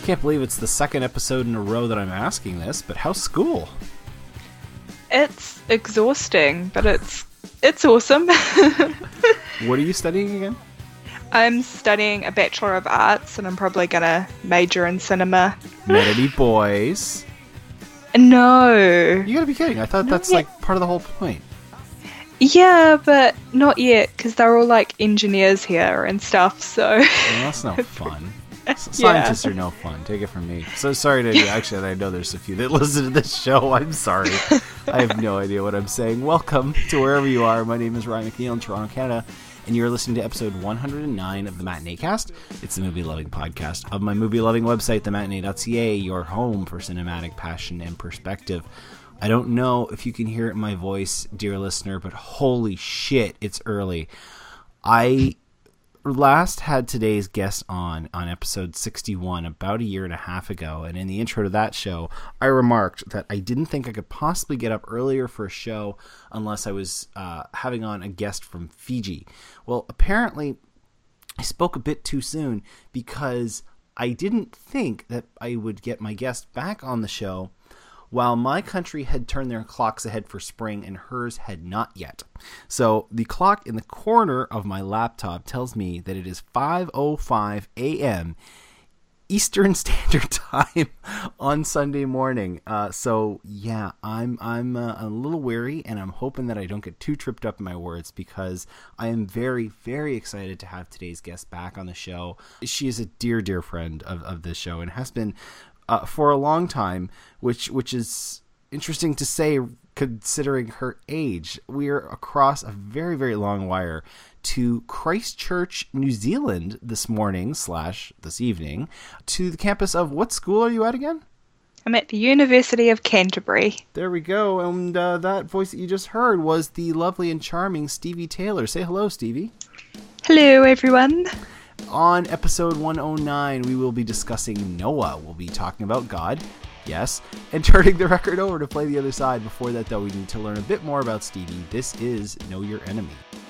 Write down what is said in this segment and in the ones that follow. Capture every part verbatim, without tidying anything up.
can't believe it's the second episode in a row that I'm asking this, but how's school? It's exhausting, but it's it's awesome. What are you studying again? I'm studying a Bachelor of Arts, and I'm probably gonna major in cinema. Met any boys? No. You gotta be kidding. I thought Not that's yet. like part of the whole point. Yeah, but not yet, because they're all like engineers here and stuff, so... Well, that's no fun. S- Scientists are no fun. Take it from me. So sorry to actually. I know there's a few that listen to this show. I'm sorry. I have no idea what I'm saying. Welcome to wherever you are. My name is Ryan McNeil in Toronto, Canada, and you're listening to episode one hundred nine of the Matinee Cast. It's the movie loving podcast of my movie loving website, the matinee dot c a, your home for cinematic passion and perspective. I don't know if you can hear it in my voice, dear listener, but holy shit, it's early. I last had today's guest on on episode sixty-one about a year and a half ago, and in the intro to that show I remarked that I didn't think I could possibly get up earlier for a show unless I was uh, having on a guest from Fiji. Well, apparently I spoke a bit too soon because I didn't think that I would get my guest back on the show while my country had turned their clocks ahead for spring and hers had not yet. So the clock in the corner of my laptop tells me that it is five oh five a.m. Eastern Standard Time on Sunday morning. Uh, so yeah, I'm I'm uh, a little wary, and I'm hoping that I don't get too tripped up in my words because I am very, very excited to have today's guest back on the show. She is a dear, dear friend of, of this show and has been Uh, for a long time, which which is interesting to say considering her age. We're across a very, very long wire to Christchurch, New Zealand this morning slash this evening, to the campus of what school are you at again? I'm at the University of Canterbury. There we go. And uh, that voice that you just heard was the lovely and charming Stevie Taylor. Say hello, Stevie. Hello, everyone. On episode one oh nine, we will be discussing Noah. We'll be talking about God, yes, and turning the record over to play the other side. Before that, though, we need to learn a bit more about Stevie. This is Know Your Enemy.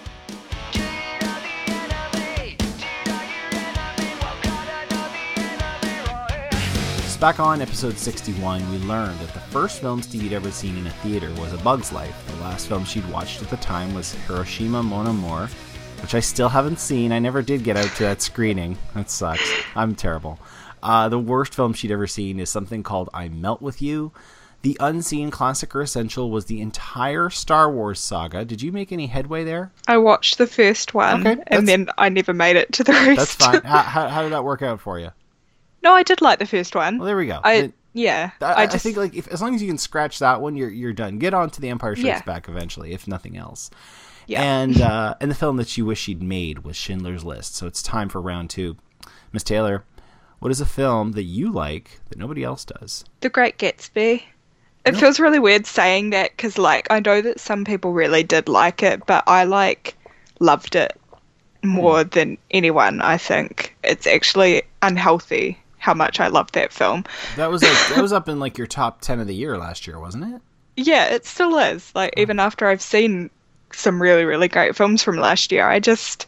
So back on episode sixty-one, we learned that the first film Stevie'd ever seen in a theater was A Bug's Life. The last film she'd watched at the time was Hiroshima Mon Amour, which I still haven't seen. I never did get out to that screening. That sucks. I'm terrible. Uh, the worst film she'd ever seen is something called I Melt With You. The unseen classic or essential was the entire Star Wars saga. Did you make any headway there? I watched the first one, Okay, and then I never made it to the rest. That's fine. how, how, how did that work out for you? No, I did like the first one. Well, there we go. I It- yeah. I, I I just think like if, as long as you can scratch that one, you're you're done. Get on to The Empire Strikes Yeah. Back eventually, if nothing else. yeah. And uh, and the film that you wish she'd made was Schindler's List. So it's time for round two. Miss Taylor, what is a film that you like that nobody else does? The Great Gatsby. It No. feels really weird saying that because, like, I know that some people really did like it, but I, like, loved it more Hmm. than anyone, I think. It's actually unhealthy how much I loved that film. That was like that was up in like your top ten of the year last year, wasn't it? Yeah, it still is. Like, even after I've seen some really, really great films from last year, I just...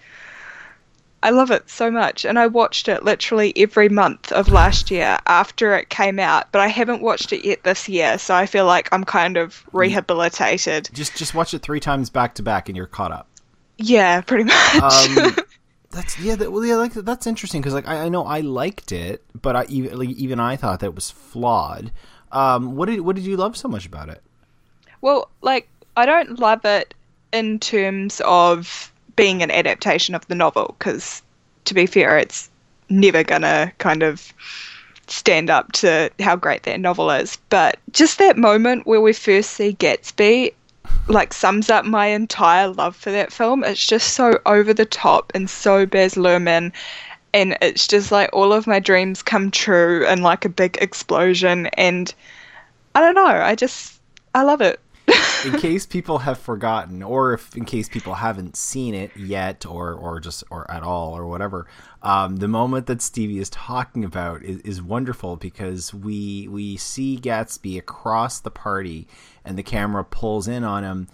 I love it so much. And I watched it literally every month of last year after it came out, but I haven't watched it yet this year, so I feel like I'm kind of rehabilitated. Just just watch it three times back to back and you're caught up. Yeah, pretty much. Um, that's yeah. That, well, yeah, like that's interesting because like I, I know I liked it, but I even like, even I thought that it was flawed. Um, what did what did you love so much about it? Well, like, I don't love it in terms of being an adaptation of the novel, because, to be fair, it's never gonna kind of stand up to how great that novel is. But just that moment where we first see Gatsby, like, sums up my entire love for that film. It's just so over the top and so Baz Luhrmann, and it's just like all of my dreams come true in like a big explosion, and I don't know, I just, I love it. In case people have forgotten, or if in case people haven't seen it yet, or or just or at all, or whatever, um, the moment that Stevie is talking about is, is wonderful because we we see Gatsby across the party, and the camera pulls in on him,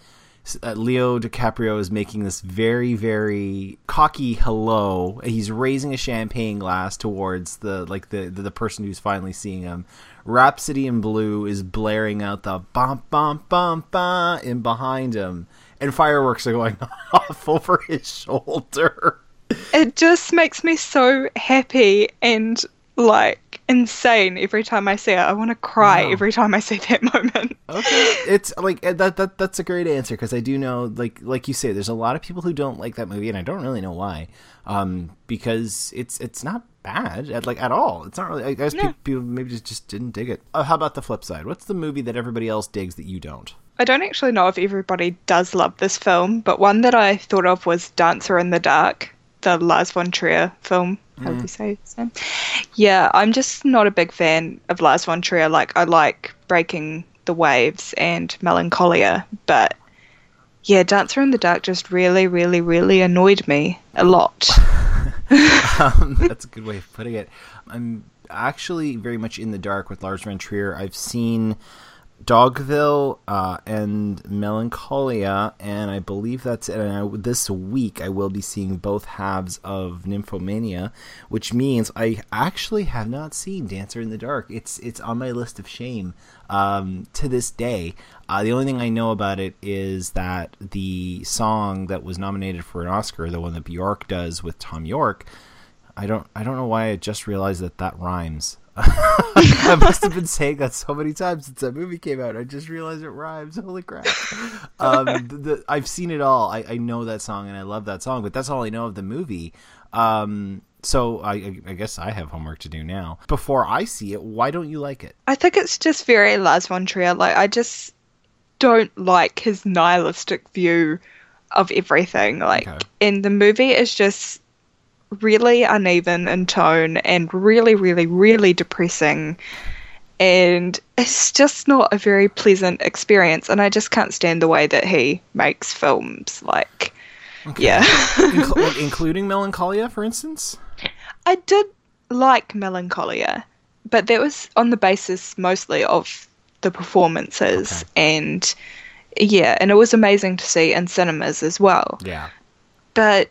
uh, Leo DiCaprio is making this very, very cocky hello. He's raising a champagne glass towards the like the the, the person who's finally seeing him. Rhapsody in Blue is blaring out the bum bum bum bum in behind him, and fireworks are going off over his shoulder. It just makes me so happy and like insane every time I see it. I want to cry Wow. every time I see that moment. Okay, it's like that. That that's a great answer because I do know, like like you say, there's a lot of people who don't like that movie, and I don't really know why. Um, because it's it's not bad, at, like at all. It's not really. I guess No. pe- people maybe just, just didn't dig it. Uh, how about the flip side? What's the movie that everybody else digs that you don't? I don't actually know if everybody does love this film, but one that I thought of was Dancer in the Dark, the Lars von Trier film. How do you say his name? Yeah, I'm just not a big fan of Lars von Trier. Like, I like Breaking the Waves and Melancholia, but yeah, Dancer in the Dark just really, really, really annoyed me a lot. um, that's a good way of putting it. I'm actually very much in the dark with Lars von Trier. I've seen Dogville uh, and Melancholia, and I believe that's it. And I, this week I will be seeing both halves of Nymphomania, which means I actually have not seen Dancer in the Dark. It's it's on my list of shame um, to this day. Uh, the only thing I know about it is that the song that was nominated for an Oscar, the one that Bjork does with Tom York, I don't I don't know why I just realized that that rhymes. I must have been saying that so many times since that movie came out. I just realized it rhymes. Holy crap. Um, the, the, I've seen it all. I, I know that song and I love that song, but that's all I know of the movie. Um, so I, I guess I have homework to do now. Before I see it, why don't you like it? I think it's just very Lars von Trier. Like, I just don't like his nihilistic view of everything. Like, Okay. and the movie is just really uneven in tone and really, really, really depressing. And it's just not a very pleasant experience. And I just can't stand the way that he makes films. Like, Okay. yeah. Incl- like, including Melancholia, for instance? I did like Melancholia, but that was on the basis mostly of the performances. Okay. And yeah, and it was amazing to see in cinemas as well. Yeah. But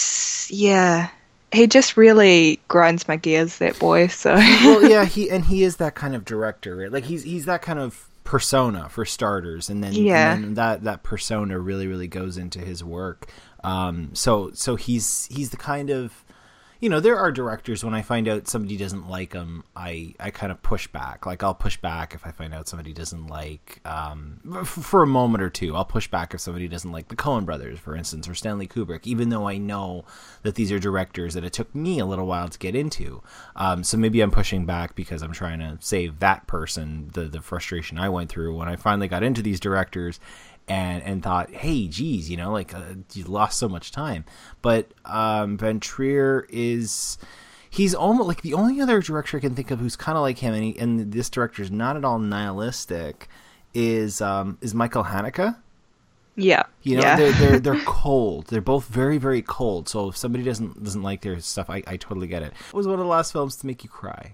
yeah, he just really grinds my gears, that boy. So Well, yeah, he and he is that kind of director, right? Like he's he's that kind of persona for starters, and then, Yeah. and then that that persona really really goes into his work. Um, so so he's he's the kind of, you know, there are directors, when I find out somebody doesn't like them, I, I kind of push back. Like, I'll push back if I find out somebody doesn't like, um, f- for a moment or two, I'll push back if somebody doesn't like the Coen brothers, for instance, or Stanley Kubrick, even though I know that these are directors that it took me a little while to get into. Um, so maybe I'm pushing back because I'm trying to save that person, the, the frustration I went through when I finally got into these directors. And and thought, hey, geez, you know, like uh, you lost so much time. But um, Von Trier is, he's almost like the only other director I can think of who's kind of like him, and, he, and this director is not at all nihilistic, is um, is Michael Haneke. yeah, You know, yeah. they're they're they're cold. They're both very very cold. So if somebody doesn't doesn't like their stuff, I, I totally get it. What was one of the last films to make you cry?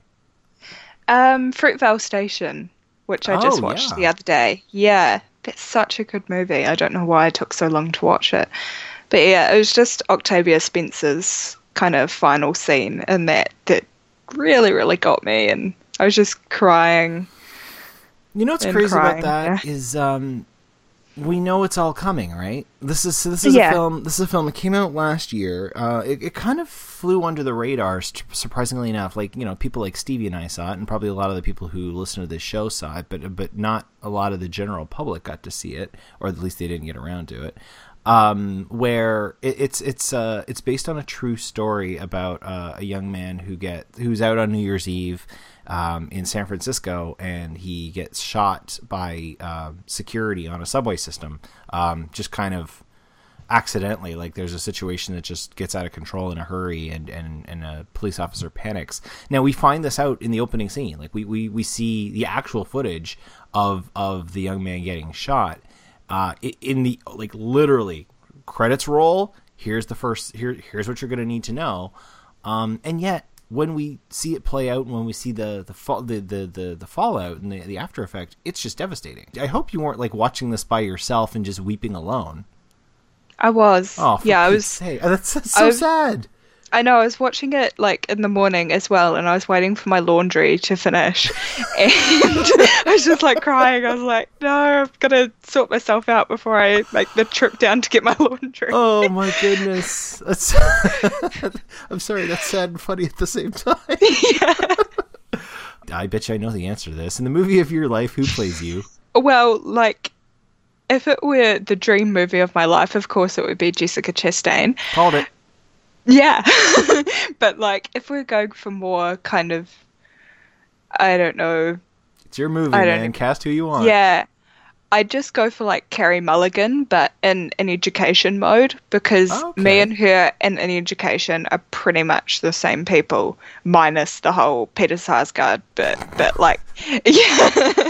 Um, Fruitvale Station, which I just Oh, watched yeah. the other day. Yeah, that's such a good movie. I don't know why it took so long to watch it. But yeah, it was just Octavia Spencer's kind of final scene and that that really, really got me, and I was just crying. You know what's And crazy crying, about that yeah. is um, we know it's all coming, right? This is so this is Yeah. a film. This is a film that came out last year. Uh, it, it kind of flew under the radar, st- surprisingly enough. Like, you know, people like Stevie and I saw it, and probably a lot of the people who listen to this show saw it, but but not a lot of the general public got to see it, or at least they didn't get around to it. Um, where it, it's it's uh it's based on a true story about uh, a young man who get who's out on New Year's Eve. Um, in San Francisco, and he gets shot by uh, security on a subway system, um, just kind of accidentally. Like, there's a situation that just gets out of control in a hurry, and, and, and a police officer panics. Now, we find this out in the opening scene. Like, we, we, we see the actual footage of of the young man getting shot. Uh, i- in the, like, literally, credits roll, here's the first, here here's what you're going to need to know. Um, and yet, when we see it play out and when we see the the fa- the, the, the, the fallout and the, the after effect, it's just devastating. I hope you weren't like watching this by yourself and just weeping alone. I was. Oh, for yeah, I Pete's was. sake. That's, that's so I was, sad. I know. I was watching it like in the morning as well, and I was waiting for my laundry to finish, and I was just like crying. I was like, "No, I've got to sort myself out before I make the trip down to get my laundry." Oh my goodness! That's. I'm sorry. That's sad and funny at the same time. Yeah. I bet you I know the answer to this. In the movie of your life, who plays you? Well, like, if it were the dream movie of my life, of course it would be Jessica Chastain. Called it. Yeah. But, like, if we're going for more kind of, I don't know. It's your movie, I don't man. know. Cast who you want. Yeah. I'd just go for, like, Carey Mulligan, but in an education mode, because Okay. me and her in an education are pretty much the same people, minus the whole Peter Sarsgaard bit. But, like, yeah.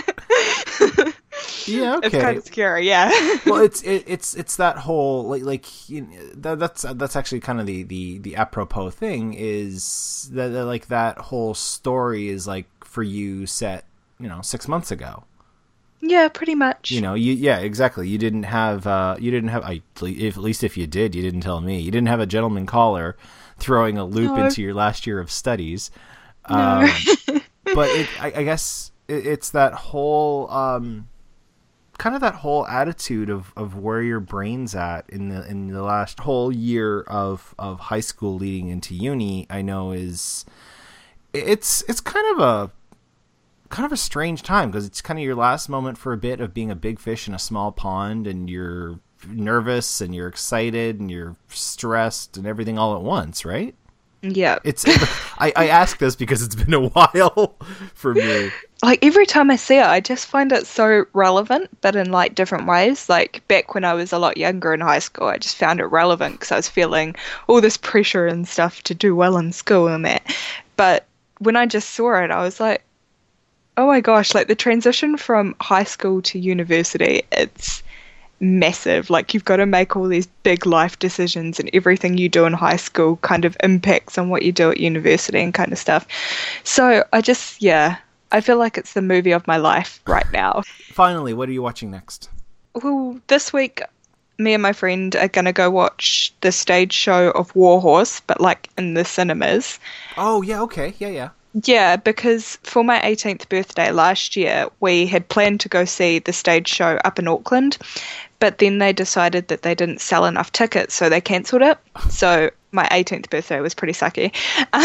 Yeah, okay. It's kind of scary, yeah. Well, it's it, it's it's that whole like like you know, that, that's that's actually kind of the, the, the apropos thing is that, that like that whole story is like for you set you know six months ago. Yeah, pretty much. You know, you yeah, exactly. You didn't have uh, you didn't have I if, at least if you did, you didn't tell me. You didn't have a gentleman caller throwing a loop No. into your last year of studies. No. Um, but it, I, I guess it, it's that whole um, kind of that whole attitude of, of where your brain's at in the in the last whole year of, of high school leading into uni. I know is it's it's kind of a kind of a strange time because it's kind of your last moment for a bit of being a big fish in a small pond, and you're nervous and you're excited and you're stressed and everything all at once, right? Yeah. It's I, I ask this because it's been a while for me. Like, every time I see it, I just find it so relevant, but in, like, different ways. Like, back when I was a lot younger in high school, I just found it relevant because I was feeling all this pressure and stuff to do well in school and that. But when I just saw it, I was like, oh my gosh, like, the transition from high school to university, it's massive. Like, you've got to make all these big life decisions, and everything you do in high school kind of impacts on what you do at university and kind of stuff. So I just, yeah, I feel like it's the movie of my life right now. Finally, what are you watching next? Well, this week, me and my friend are going to go watch the stage show of Warhorse, but like in the cinemas. Oh, yeah, okay, yeah, yeah. Yeah, because for my eighteenth birthday last year, we had planned to go see the stage show up in Auckland, but then they decided that they didn't sell enough tickets, so they cancelled it. So my eighteenth birthday was pretty sucky.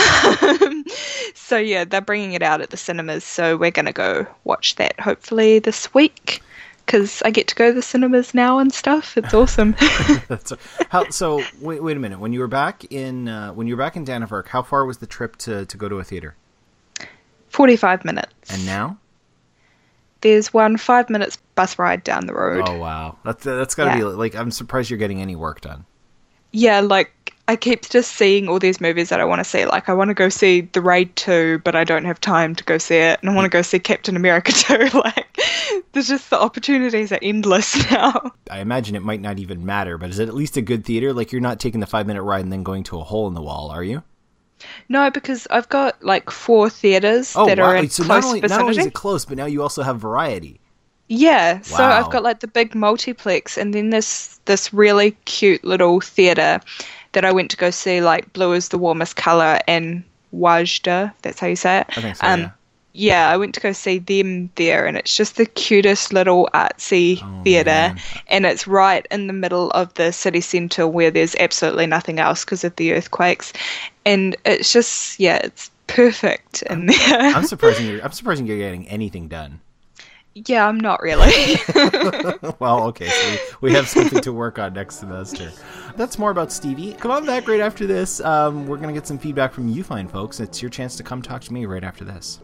Um, so yeah, they're bringing it out at the cinemas, so we're going to go watch that hopefully this week, because I get to go to the cinemas now and stuff. It's awesome. That's how. So wait, wait a minute. When you were back in uh, when you were back in Dannevirke, how far was the trip to, to go to a theater? forty-five minutes. And now? There's one five minutes bus ride down the road. Oh wow, that's that's got to Yeah. be like. I'm surprised you're getting any work done. Yeah, like, I keep just seeing all these movies that I want to see. Like, I want to go see The Raid two, but I don't have time to go see it. And I want to go see Captain America two. Like, there's just the opportunities are endless now. I imagine it might not even matter, but is it at least a good theater? Like, you're not taking the five minute ride and then going to a hole in the wall, are you? No, because I've got, like, four theatres Oh, that wow. are in So close not only, not vicinity. only is it close, but now you also have variety. Yeah, so Wow. I've got, like, the big multiplex, and then this this really cute little theatre that I went to go see, like, Blue is the Warmest Colour and Wajda, that's how you say it. I think so, um, yeah. Yeah, I went to go see them there, and it's just the cutest little artsy Oh, theatre, man. and it's right in the middle of the city centre where there's absolutely nothing else because of the earthquakes, and it's just, yeah, it's perfect in there. I'm surprised you're. I'm surprised you're getting anything done. Yeah, I'm not really. Well, okay, so we, we have something to work on next semester. That's more about Stevie. Come on back right after this. Um, we're going to get some feedback from you fine folks. It's your chance to come talk to me right after this.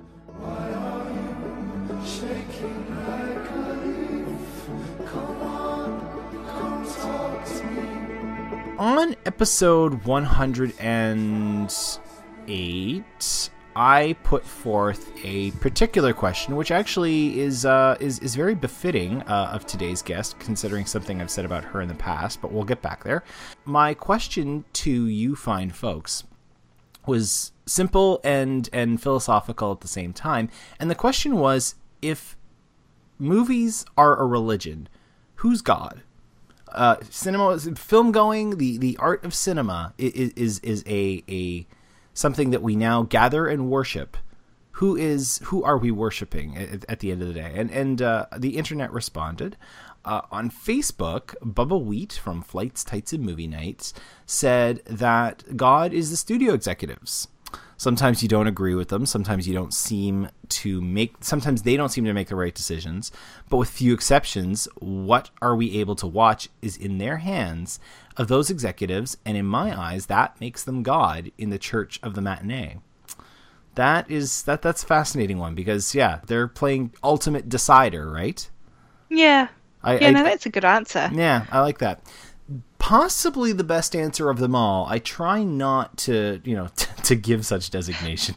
On episode one hundred eight, I put forth a particular question, which actually is uh, is is very befitting uh, of today's guest, considering something I've said about her in the past. But we'll get back there. My question to you, fine folks, was simple and and philosophical at the same time. And the question was, if movies are a religion, who's God? Uh, cinema, film going, the, the art of cinema is is, is a a something that we now gather and worship. Who is who are we worshiping at, at the end of the day? And and uh, the internet responded. Uh, on Facebook, Bubba Wheat from Flights, Tights, and Movie Nights said that God is the studio executives. Sometimes you don't agree with them. Sometimes you don't seem to make, sometimes they don't seem to make the right decisions. But with few exceptions, what are we able to watch is in their hands of those executives. And in my eyes, that makes them God in the church of the matinee. That is, that that's a fascinating one because, yeah, they're playing ultimate decider, right? Yeah. I, yeah, I, no, that's a good answer. Yeah, I like that. Possibly the best answer of them all. I try not to, you know, t- to give such designation.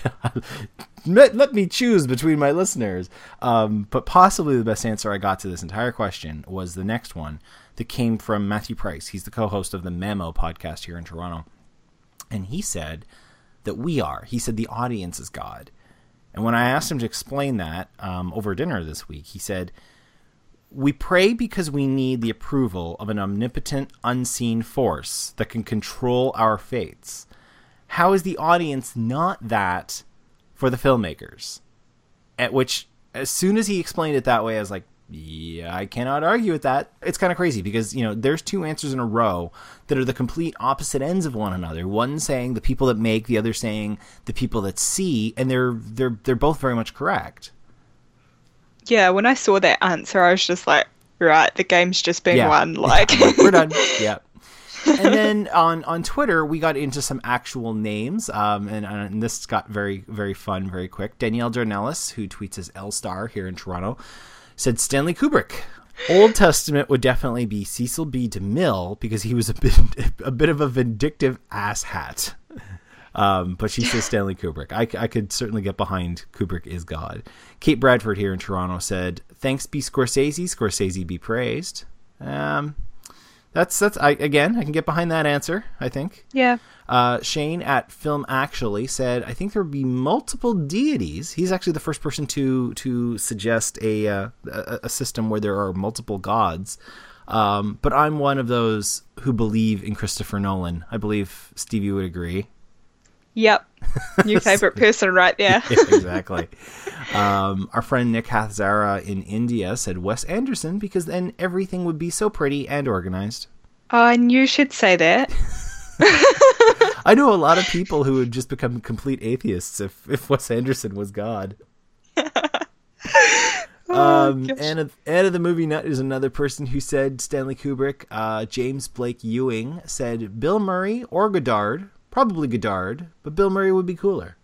let, let me choose between my listeners. Um, but possibly the best answer I got to this entire question was the next one that came from Matthew Price. He's the co-host of the Memo podcast here in Toronto. And he said that we are. He said the audience is God. And when I asked him to explain that um, over dinner this week, he said, we pray because we need the approval of an omnipotent, unseen force that can control our fates. How is the audience not that for the filmmakers? At which, as soon as he explained it that way, I was like, yeah, I cannot argue with that. It's kind of crazy because, you know, there's two answers in a row that are the complete opposite ends of one another. One saying the people that make, the other saying the people that see, and they're they're they're both very much correct. Yeah, when I saw that answer, I was just like, right, the game's just been yeah. won. Like, yeah, we're done. Yeah. And then on, on Twitter, we got into some actual names, um, and, and this got very, very fun very quick. Danielle Dornelis, who tweets as L-Star here in Toronto, said Stanley Kubrick. Old Testament would definitely be Cecil B. DeMille because he was a bit a bit of a vindictive asshat. Um, but she says Stanley Kubrick. I, I could certainly get behind Kubrick is God. Kate Bradford here in Toronto said, thanks be Scorsese, Scorsese be praised. Um, that's, that's I again, I can get behind that answer, I think. Yeah. Uh, Shane at Film Actually said, I think there would be multiple deities. He's actually the first person to to suggest a, uh, a, a system where there are multiple gods. Um, but I'm one of those who believe in Christopher Nolan. I believe Stevie would agree. Yep. New favorite person right there. Yeah, exactly. Um, our friend Nick Hathzara in India said Wes Anderson because then everything would be so pretty and organized. Oh, I knew she'd say that. I know a lot of people who would just become complete atheists if, if Wes Anderson was God. Oh, um, Anna, Anna the Movie Nut is another person who said Stanley Kubrick. Uh, James Blake Ewing said Bill Murray or Godard. Probably Godard, but Bill Murray would be cooler.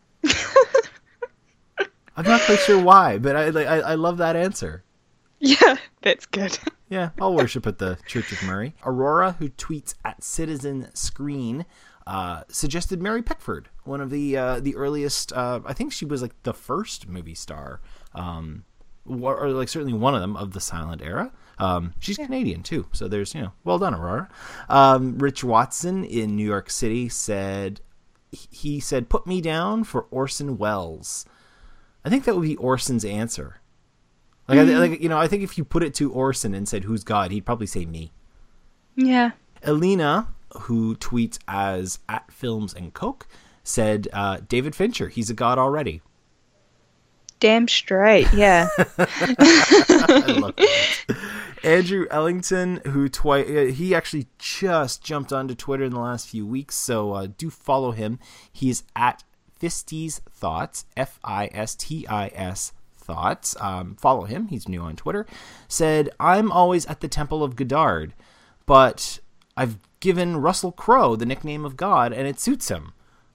I'm not quite sure why, but I, I I love that answer. Yeah, that's good. Yeah, I'll worship at the Church of Murray. Aurora, who tweets at Citizen Screen, uh, suggested Mary Pickford, one of the uh, the earliest. Uh, I think she was like the first movie star, um, or, or like certainly one of them of the silent era. Um, she's yeah. Canadian too, so there's, you know, well done, Aurora. Um, Rich Watson in New York City said, he said, put me down for Orson Welles. I think that would be Orson's answer. Like, mm. I, like, you know, I think if you put it to Orson and said, who's God, he'd probably say me. Yeah. Elena, who tweets as at Films and Coke, said, uh, David Fincher, he's a god already. Damn straight, yeah. I love that. Andrew Ellington, who twi- he actually just jumped onto Twitter in the last few weeks, so uh, do follow him. He's at Fisties Thoughts, F I S T I S Thoughts. Um, follow him. He's new on Twitter. Said, I'm always at the Temple of Godard, but I've given Russell Crowe the nickname of God, and it suits him.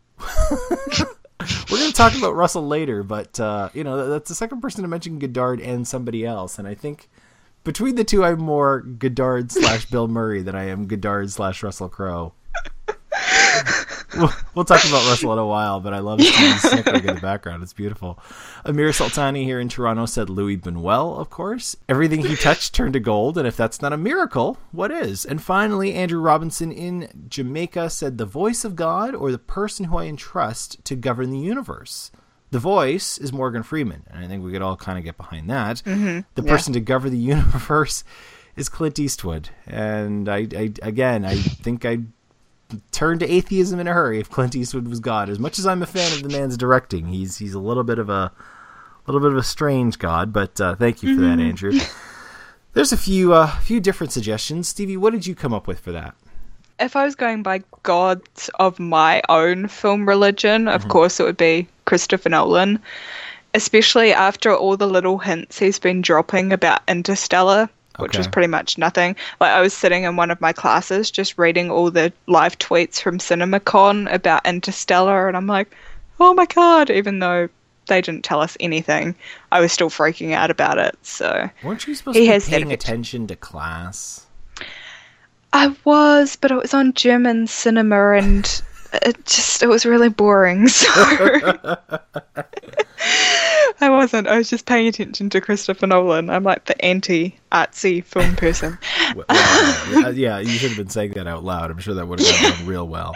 We're going to talk about Russell later, but, uh, you know, that's the second person to mention Godard and somebody else. And I think between the two, I'm more Godard slash Bill Murray than I am Godard slash Russell Crowe. we'll, we'll talk about Russell in a while, but I love Stevie's snickering in the background. It's beautiful. Amir Sultani here in Toronto said Louis Buñuel, of course. Everything he touched turned to gold, and if that's not a miracle, what is? And finally, Andrew Robinson in Jamaica said the voice of God or the person who I entrust to govern the universe. The voice is Morgan Freeman, and I think we could all kind of get behind that. Mm-hmm. The Yeah. person to govern the universe is Clint Eastwood. And I, I again, I think I'd turn to atheism in a hurry if Clint Eastwood was God. As much as I'm a fan of the man's directing, he's he's a little bit of a little bit of a strange God. But uh, thank you for Mm-hmm. that, Andrew. There's a few uh, few different suggestions. Stevie, what did you come up with for that? If I was going by gods of my own film religion, of Mm-hmm. course it would be Christopher Nolan, especially after all the little hints he's been dropping about Interstellar, which was Okay. pretty much nothing. Like, I was sitting in one of my classes just reading all the live tweets from CinemaCon about Interstellar, and I'm like, oh my god, even though they didn't tell us anything, I was still freaking out about it. So Weren't you supposed He to be has said paying it. attention to class? I was, but it was on German cinema, and it just, it was really boring. So I wasn't. I was just paying attention to Christopher Nolan. I'm like the anti-artsy film person. Well, well, uh, yeah, you should have been saying that out loud. I'm sure that would have gone real well.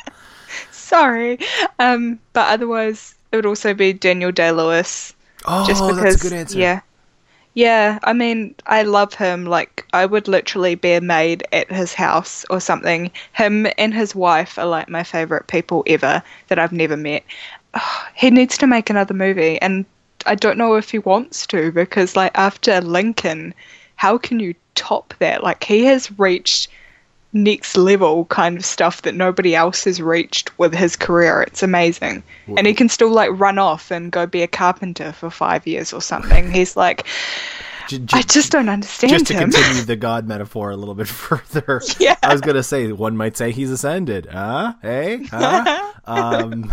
Sorry. Um, but otherwise, it would also be Daniel Day-Lewis. Oh, Just because, that's a good answer. yeah. Yeah, I mean, I love him. Like, I would literally be a maid at his house or something. Him and his wife are like my favorite people ever that I've never met. Oh, he needs to make another movie, and I don't know if he wants to, because like after Lincoln, how can you top that? Like, he has reached next level kind of stuff that nobody else has reached with his career. It's amazing. And he can still like run off and go be a carpenter for five years or something. He's like, J- j- I just don't understand Just to him. continue the God metaphor a little bit further, Yeah. I was going to say, one might say he's ascended. Huh? Hey? Huh? um,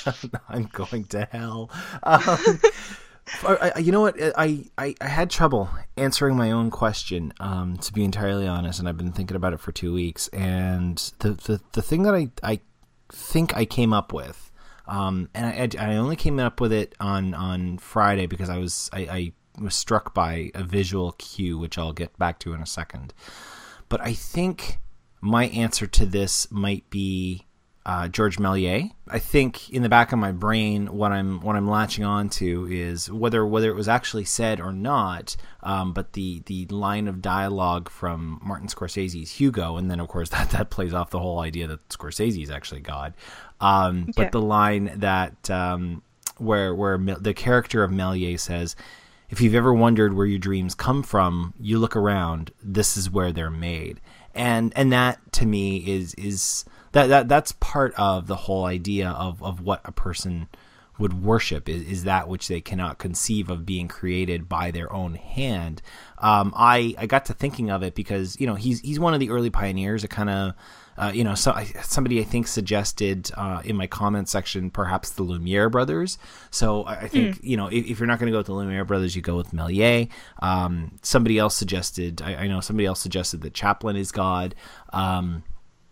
I'm going to hell. Um, I, I- you know what? I, I, I had trouble answering my own question, um, to be entirely honest, and I've been thinking about it for two weeks. And the, the, the thing that I, I think I came up with, um, and I, I only came up with it on, on Friday because I was I, I was struck by a visual cue, which I'll get back to in a second. But I think my answer to this might be uh, George Méliès. I think in the back of my brain, what I'm what I'm latching on to is whether whether it was actually said or not, um, but the the line of dialogue from Martin Scorsese's Hugo, and then of course that that plays off the whole idea that Scorsese is actually God. Um, but Yeah. the line that um, where where Mel- the character of Méliès says, if you've ever wondered where your dreams come from, you look around. This is where they're made, and and that to me is is that that that's part of the whole idea of, of what a person would worship is, is that which they cannot conceive of being created by their own hand. Um, I I got to thinking of it because you know he's he's one of the early pioneers. It kind of Uh, you know, so I, somebody I think suggested uh, in my comment section perhaps the Lumiere brothers. So I, I think, mm. you know, if, if you're not going to go with the Lumiere brothers, you go with Méliès. Um, somebody else suggested, I, I know somebody else suggested that Chaplin is God. Um,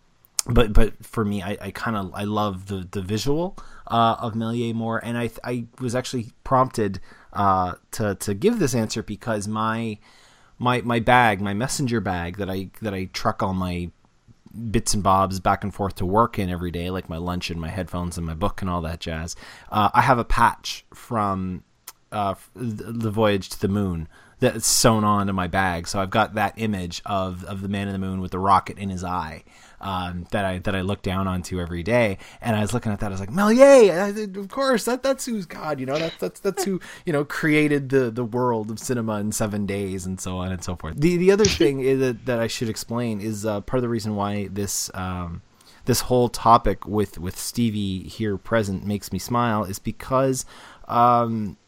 but but for me, I, I kind of I love the the visual uh, of Méliès more, and I I was actually prompted uh, to to give this answer because my my my bag, my messenger bag that I that I truck all my bits and bobs back and forth to work in every day, like my lunch and my headphones and my book and all that jazz. Uh, I have a patch from uh, the voyage to the moon that's sewn on to my bag. So I've got that image of, of the man in the moon with the rocket in his eye um, that I that I look down onto every day. And I was looking at that, I was like, Méliès, of course, that that's who's God, you know, that's that's that's who, you know, created the, the world of cinema in seven days and so on and so forth. The the other thing is that, that I should explain is uh, part of the reason why this um, this whole topic with, with Stevie here present makes me smile is because um,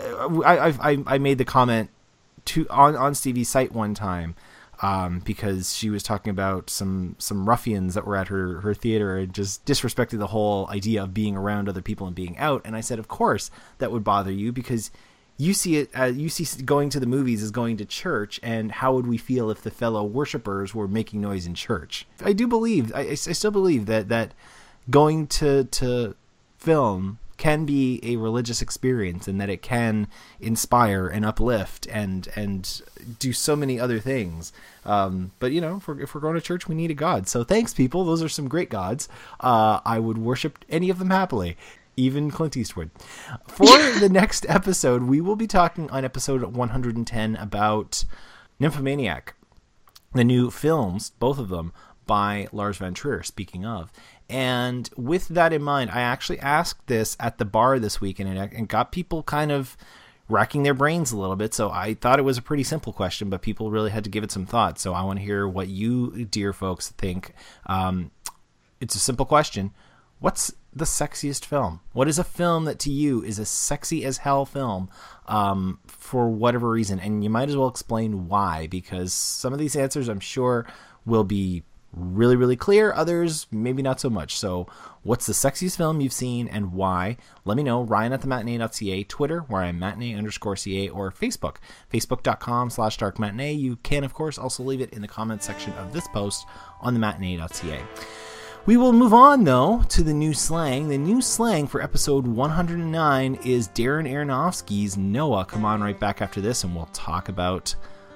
I, I I made the comment to on, on Stevie's site one time um, because she was talking about some some ruffians that were at her, her theater and just disrespected the whole idea of being around other people and being out. And I said, of course, that would bother you because you see it uh, you see going to the movies as going to church, and how would we feel if the fellow worshipers were making noise in church? I do believe, I, I still believe that that going to to film can be a religious experience, and that it can inspire and uplift and and do so many other things. Um, but, you know, if we're, if we're going to church, we need a God. So thanks, people. Those are some great gods. Uh, I would worship any of them happily, even Clint Eastwood. For the next episode, we will be talking on episode one hundred ten about Nymphomaniac, the new films, both of them, by Lars von Trier, speaking of. And with that in mind, I actually asked this at the bar this week, and it and got people kind of racking their brains a little bit. So I thought it was a pretty simple question, but people really had to give it some thought. So I want to hear what you, dear folks, think. Um, it's a simple question. What's the sexiest film? What is a film that to you is a sexy as hell film um, for whatever reason? And you might as well explain why, because some of these answers I'm sure will be really, really clear. Others, maybe not so much. So what's the sexiest film you've seen and why? Let me know. Ryan at the matinee dot c a, Twitter, where I'm matinee underscore ca, or Facebook, facebook.com slash dark matinee. You can, of course, also leave it in the comments section of this post on the matinee dot c a. We will move on, though, to the new slang. The new slang for episode one hundred nine is Darren Aronofsky's Noah. Come on right back after this, and we'll talk about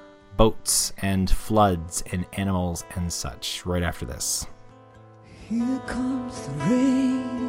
boats and floods and animals and such right after this. Here comes the rain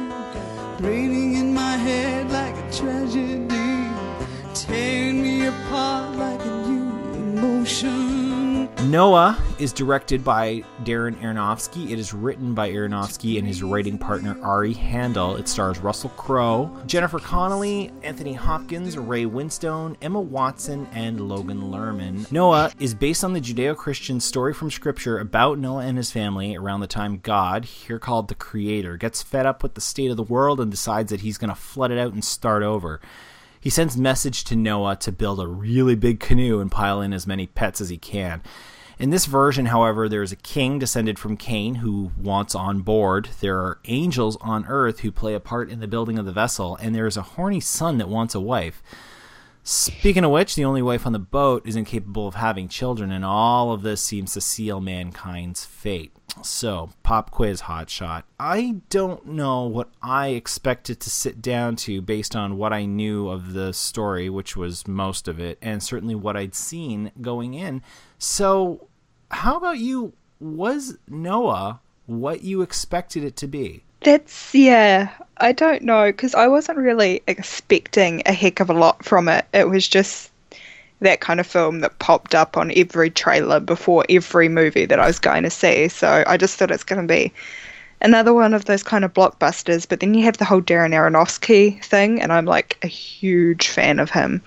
again, raining in my head like a tragedy, tearing me apart like a new emotion. Noah is directed by Darren Aronofsky. It is written by Aronofsky and his writing partner Ari Handel. It stars Russell Crowe, Jennifer Connelly, Anthony Hopkins, Ray Winstone, Emma Watson, and Logan Lerman. Noah is based on the Judeo-Christian story from Scripture about Noah and his family around the time God, here called the Creator, gets fed up with the state of the world and decides that he's going to flood it out and start over. He sends message to Noah to build a really big canoe and pile in as many pets as he can. In this version, however, there is a king descended from Cain who wants on board. There are angels on earth who play a part in the building of the vessel, and there is a horny son that wants a wife. Speaking of which, the only wife on the boat is incapable of having children, and all of this seems to seal mankind's fate. So, pop quiz hotshot. I don't know what I expected to sit down to based on what I knew of the story, which was most of it, and certainly what I'd seen going in. So, how about you? Was Noah what you expected it to be? That's, yeah, I don't know, because I wasn't really expecting a heck of a lot from it. It was just that kind of film that popped up on every trailer before every movie that I was going to see. So I just thought it's going to be another one of those kind of blockbusters. But then you have the whole Darren Aronofsky thing, and I'm like a huge fan of him.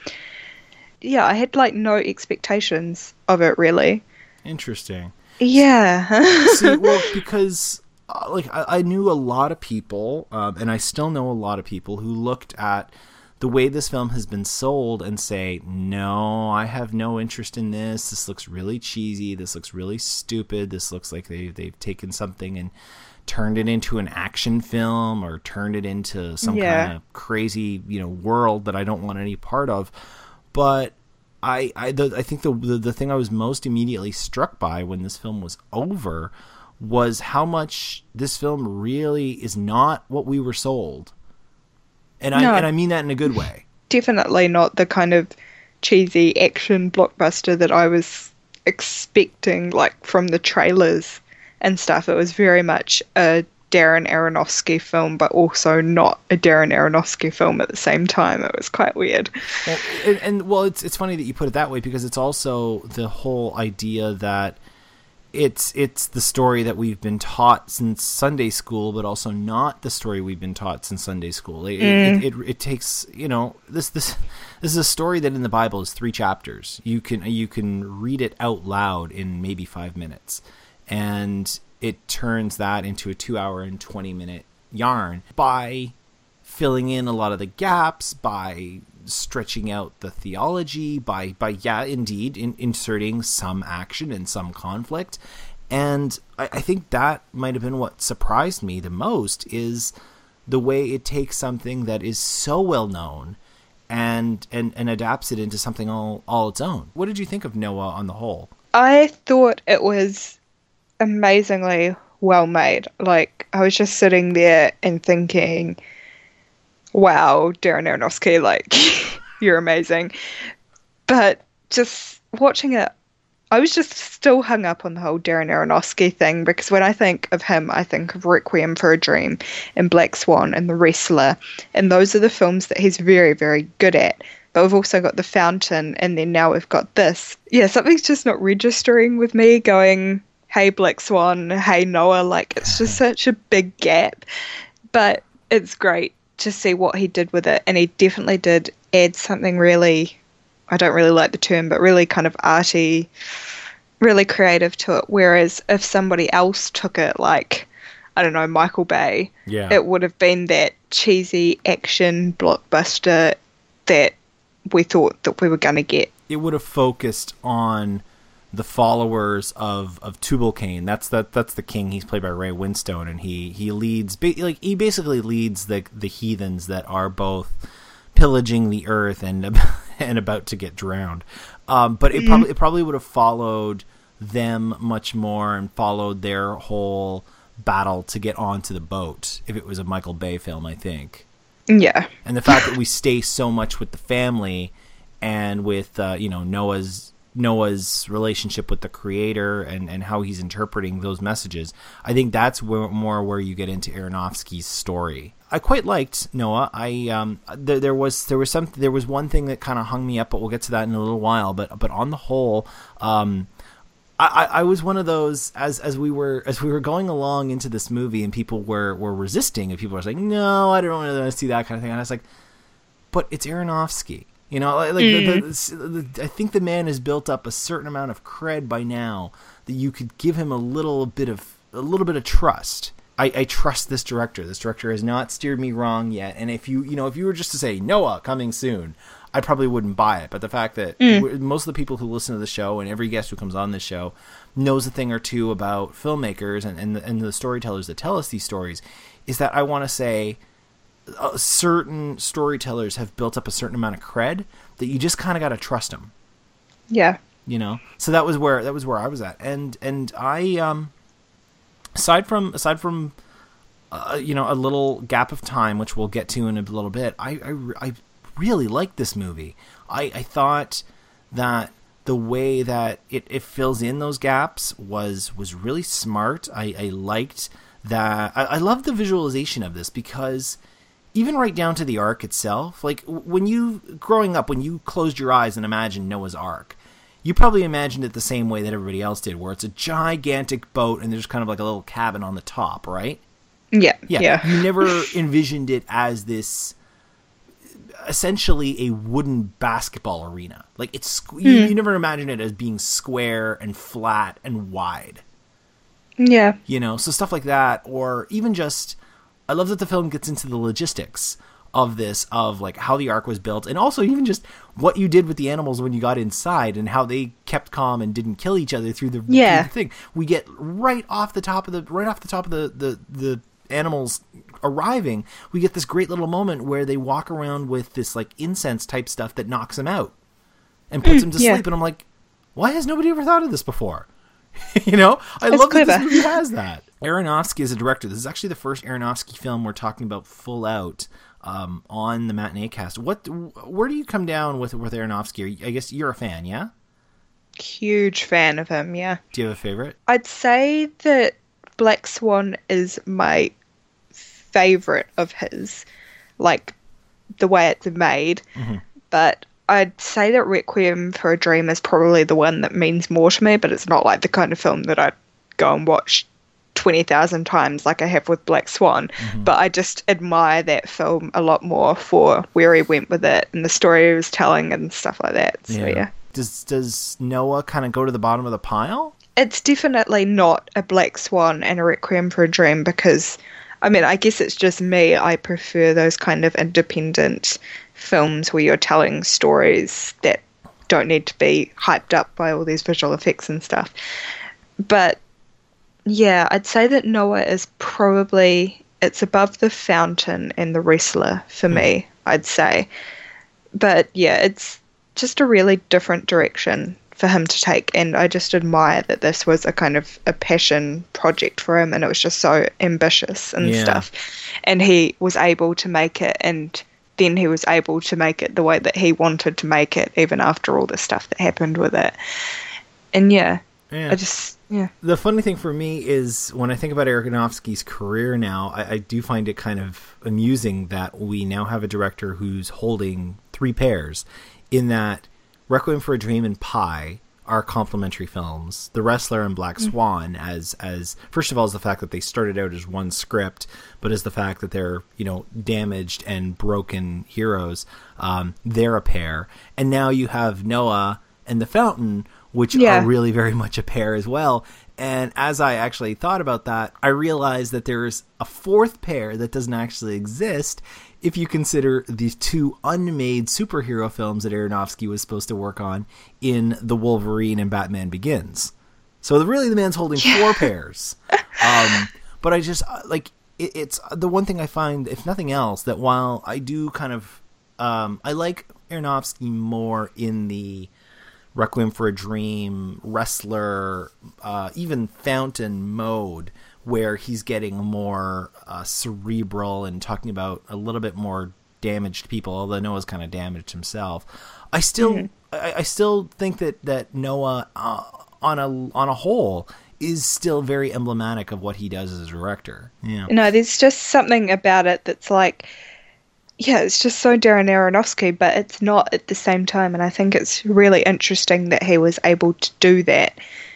Yeah, I had like no expectations of it, really. Interesting. Yeah. See, well, because uh, like I, I knew a lot of people, um, and I still know a lot of people who looked at the way this film has been sold and say, no, I have no interest in this. This looks really cheesy. This looks really stupid. This looks like they, they've taken something and turned it into an action film or turned it into some yeah. kind of crazy, you know, world that I don't want any part of. But I I, the, I think the, the the thing I was most immediately struck by when this film was over was how much this film really is not what we were sold. And I no, and I mean that in a good way. Definitely not the kind of cheesy action blockbuster that I was expecting, like from the trailers and stuff. It was very much a Darren Aronofsky film, but also not a Darren Aronofsky film at the same time. It was quite weird. Well, and, and well, it's it's funny that you put it that way, because it's also the whole idea that it's it's the story that we've been taught since Sunday school, but also not the story we've been taught since Sunday school. It, mm. it, it, it takes, you know, this this this is a story that in the Bible is three chapters. You can you can read it out loud in maybe five minutes, and it turns that into a two hour and twenty minute yarn by filling in a lot of the gaps, by stretching out the theology, by, by yeah, indeed, in, inserting some action and some conflict. And I, I think that might have been what surprised me the most, is the way it takes something that is so well known and, and, and adapts it into something all, all its own. What did you think of Noah on the whole? I thought it was amazingly well made. Like, I was just sitting there and thinking, wow, Darren Aronofsky, like, you're amazing. But just watching it, I was just still hung up on the whole Darren Aronofsky thing, because when I think of him, I think of Requiem for a Dream and Black Swan and The Wrestler, and those are the films that he's very, very good at. But we've also got The Fountain, and then now we've got this. Yeah, something's just not registering with me, going, hey, Black Swan, hey, Noah. Like, it's just such a big gap. But it's great to see what he did with it, and he definitely did add something really, I don't really like the term, but really kind of arty, really creative to it. Whereas if somebody else took it, like, I don't know, Michael Bay, yeah. it would have been that cheesy action blockbuster that we thought that we were going to get. It would have focused on the followers of, of Tubal-Cain. That's that that's the king. He's played by Ray Winstone, and he he leads like he basically leads the the heathens that are both pillaging the earth and and about to get drowned. Um, but it mm-hmm. probably it probably would have followed them much more and followed their whole battle to get onto the boat if it was a Michael Bay film, I think. Yeah. And the fact that we stay so much with the family and with uh, you know Noah's Noah's relationship with the creator and, and how he's interpreting those messages, I think that's where, more where you get into Aronofsky's story. I quite liked Noah. I um there, there was there was some there was one thing that kind of hung me up, but we'll get to that in a little while. But but on the whole, um, I, I was one of those as as we were as we were going along into this movie, and people were, were resisting, and people were saying, no, I don't want to see that kind of thing. And I was like, but it's Aronofsky. You know, like, like mm. the, the, the, I think the man has built up a certain amount of cred by now that you could give him a little bit of a little bit of trust. I, I trust this director. This director has not steered me wrong yet. And if you you know if you were just to say Noah coming soon, I probably wouldn't buy it. But the fact that mm. most of the people who listen to the show and every guest who comes on this show knows a thing or two about filmmakers and and the, and the storytellers that tell us these stories, is that I want to say. Uh, certain storytellers have built up a certain amount of cred that you just kind of got to trust them. Yeah. You know? So that was where, that was where I was at. And, and I, um, aside from, aside from, uh, you know, a little gap of time, which we'll get to in a little bit, I, I, I really liked this movie. I, I thought that the way that it, it fills in those gaps was, was really smart. I, I liked that. I, I love the visualization of this because even right down to the Ark itself, like when you, growing up, when you closed your eyes and imagined Noah's Ark, you probably imagined it the same way that everybody else did, where it's a gigantic boat and there's kind of like a little cabin on the top, right? Yeah. Yeah. yeah. You never envisioned it as this, essentially a wooden basketball arena. Like it's, mm. you, you never imagined it as being square and flat and wide. Yeah. You know, so stuff like that, or even just, I love that the film gets into the logistics of this, of like how the Ark was built, and also even just what you did with the animals when you got inside and how they kept calm and didn't kill each other through the, yeah. through the thing. We get right off the top of the, right off the top of the, the, the animals arriving, we get this great little moment where they walk around with this like incense type stuff that knocks them out and puts mm, them to yeah. sleep. And I'm like, why has nobody ever thought of this before? You know, I That's love clever. that this movie has that. Aronofsky is a director. This is actually the first Aronofsky film we're talking about full out um, on the Matinee Cast. What, where do you come down with with Aronofsky? I guess you're a fan, yeah? Huge fan of him, yeah. Do you have a favorite? I'd say that Black Swan is my favorite of his, like the way it's made, mm-hmm. but I'd say that Requiem for a Dream is probably the one that means more to me, but it's not like the kind of film that I'd go and watch twenty thousand times like I have with Black Swan. Mm-hmm. But I just admire that film a lot more for where he went with it and the story he was telling and stuff like that. So, yeah. yeah. Does, does Noah kind of go to the bottom of the pile? It's definitely not a Black Swan and a Requiem for a Dream because, I mean, I guess it's just me. I prefer those kind of independent films where you're telling stories that don't need to be hyped up by all these visual effects and stuff. But yeah, I'd say that Noah is probably, it's above The Fountain and The Wrestler for mm. me, I'd say. But yeah, it's just a really different direction for him to take, and I just admire that this was a kind of a passion project for him, and it was just so ambitious and Yeah. stuff, and he was able to make it, and then he was able to make it the way that he wanted to make it, even after all the stuff that happened with it. And yeah, Yeah. I just yeah The funny thing for me is when I think about Aronofsky's career now, I, I do find it kind of amusing that we now have a director who's holding three pairs, in that Requiem for a Dream and Pi are complementary films. The Wrestler and Black Swan, mm-hmm. as as first of all, is the fact that they started out as one script, but as the fact that they're, you know, damaged and broken heroes. Um, they're a pair, and now you have Noah and The Fountain, which Yeah. are really very much a pair as well. And as I actually thought about that, I realized that there's a fourth pair that doesn't actually exist if you consider these two unmade superhero films that Aronofsky was supposed to work on in The Wolverine and Batman Begins. So the, really the man's holding Yeah. four pairs. Um, but I just, uh, like, it, it's the one thing I find, if nothing else, that while I do kind of, um, I like Aronofsky more in the Requiem for a Dream, Wrestler, uh, even Fountain mode, where he's getting more uh, cerebral and talking about a little bit more damaged people, although Noah's kind of damaged himself. I still, mm-hmm. I, I still think that that Noah, uh, on a on a whole, is still very emblematic of what he does as a director. Yeah, no, there's just something about it that's like, yeah, it's just so Darren Aronofsky, but it's not at the same time. And I think it's really interesting that he was able to do that.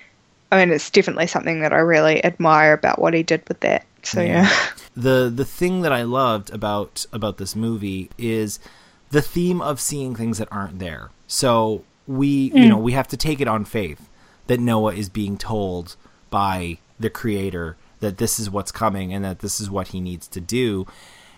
I mean, it's definitely something that I really admire about what he did with that. So yeah. yeah. The the thing that I loved about about this movie is the theme of seeing things that aren't there. So we, mm. you know, we have to take it on faith that Noah is being told by the creator that this is what's coming and that this is what he needs to do.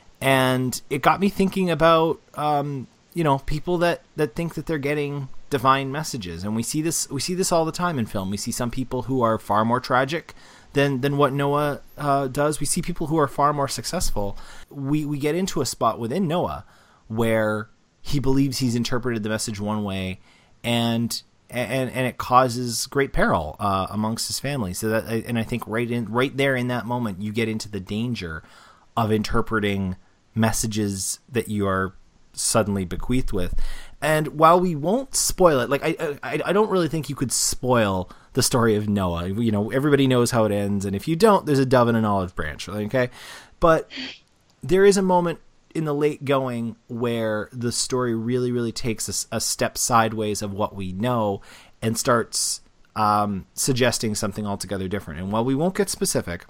And it got me thinking about, um, you know, people that, that think that they're getting divine messages. And we see this we see this all the time in film. We see some people who are far more tragic than, than what Noah uh, does. We see people who are far more successful. We, we get into a spot within Noah where he believes he's interpreted the message one way, and and and it causes great peril uh, amongst his family. So that, and I think right in right there in that moment, you get into the danger of interpreting messages that you are suddenly bequeathed with. And while we won't spoil it, like I, I I don't really think you could spoil the story of Noah. You know, everybody knows how it ends, and if you don't, there's a dove and an olive branch, okay? But there is a moment in the late going where the story really, really takes a, a step sideways of what we know and starts um, suggesting something altogether different. And while we won't get specific,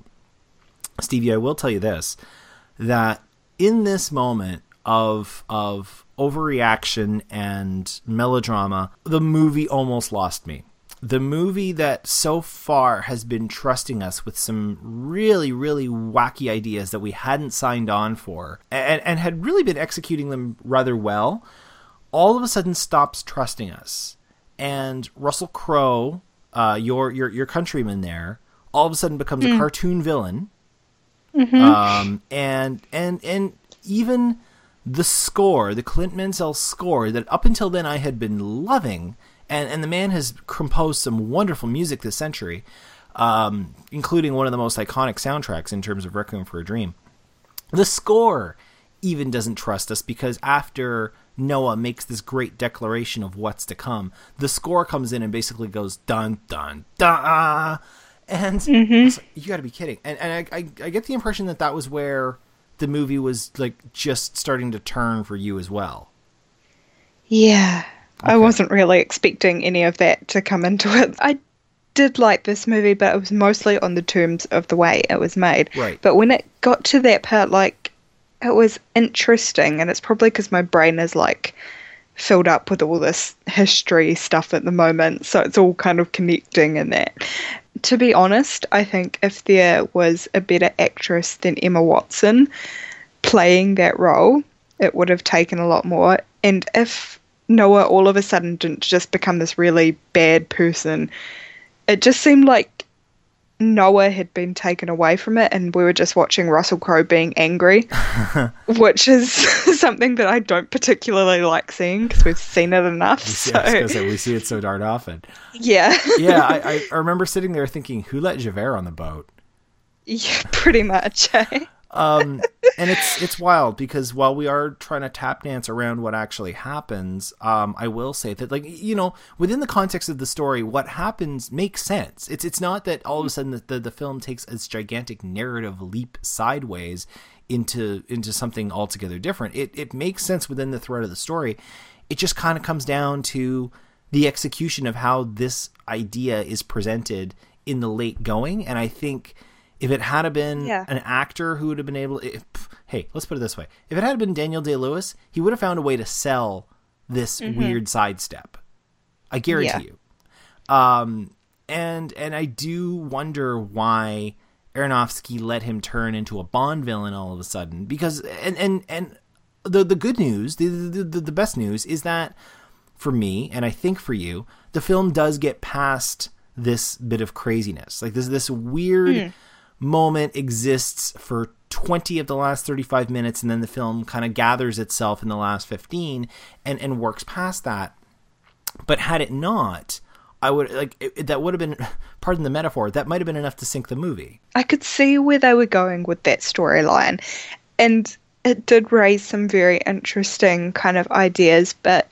Stevie, I will tell you this, that in this moment of of overreaction and melodrama, the movie almost lost me. The movie that so far has been trusting us with some really, really wacky ideas that we hadn't signed on for and, and had really been executing them rather well, all of a sudden stops trusting us. And Russell Crowe, uh, your, your, your countryman there, all of a sudden becomes mm. a cartoon villain. Mm-hmm. Um, and, and, and even the score, the Clint Mansell score that up until then I had been loving, and, and the man has composed some wonderful music this century, um, including one of the most iconic soundtracks in terms of Requiem for a Dream. The score even doesn't trust us, because after Noah makes this great declaration of what's to come, the score comes in and basically goes dun dun dun, and mm-hmm. like, you got to be kidding. And and I, I I get the impression that that was where the movie was like just starting to turn for you as well. Yeah, okay. I wasn't really expecting any of that to come into it. I did like this movie, but it was mostly on the terms of the way it was made. Right. But when it got to that part, like, it was interesting, and it's probably because my brain is like filled up with all this history stuff at the moment, so it's all kind of connecting in that. To be honest, I think if there was a better actress than Emma Watson playing that role, it would have taken a lot more. And if Noah all of a sudden didn't just become this really bad person, it just seemed like Noah had been taken away from it and we were just watching Russell Crowe being angry, which is something that I don't particularly like seeing because we've seen it enough. We see, so. I was gonna say, we see it so darn often. Yeah. yeah, I, I remember sitting there thinking, who let Javert on the boat? Yeah, pretty much. Eh? um, and it's it's wild because while we are trying to tap dance around what actually happens, um, I will say that, like, you know, within the context of the story, what happens makes sense. It's it's not that all of a sudden the, the, the film takes this gigantic narrative leap sideways into into something altogether different. It it makes sense within the thread of the story. It just kind of comes down to the execution of how this idea is presented in the late going, and I think. If it had been yeah. an actor who would have been able to, if, hey, let's put it this way. If it had been Daniel Day-Lewis, he would have found a way to sell this mm-hmm. weird sidestep. I guarantee yeah. you. Um, and, and I do wonder why Aronofsky let him turn into a Bond villain all of a sudden, because, and, and, and the, the good news, the, the, the, the best news is that for me, and I think for you, the film does get past this bit of craziness. Like this, this weird, mm. moment exists for twenty of the last thirty-five minutes, and then the film kind of gathers itself in the last fifteen and, and works past that. But had it not, I would like it, that would have been, pardon the metaphor, that might have been enough to sink the movie. I could see where they were going with that storyline, and it did raise some very interesting kind of ideas, but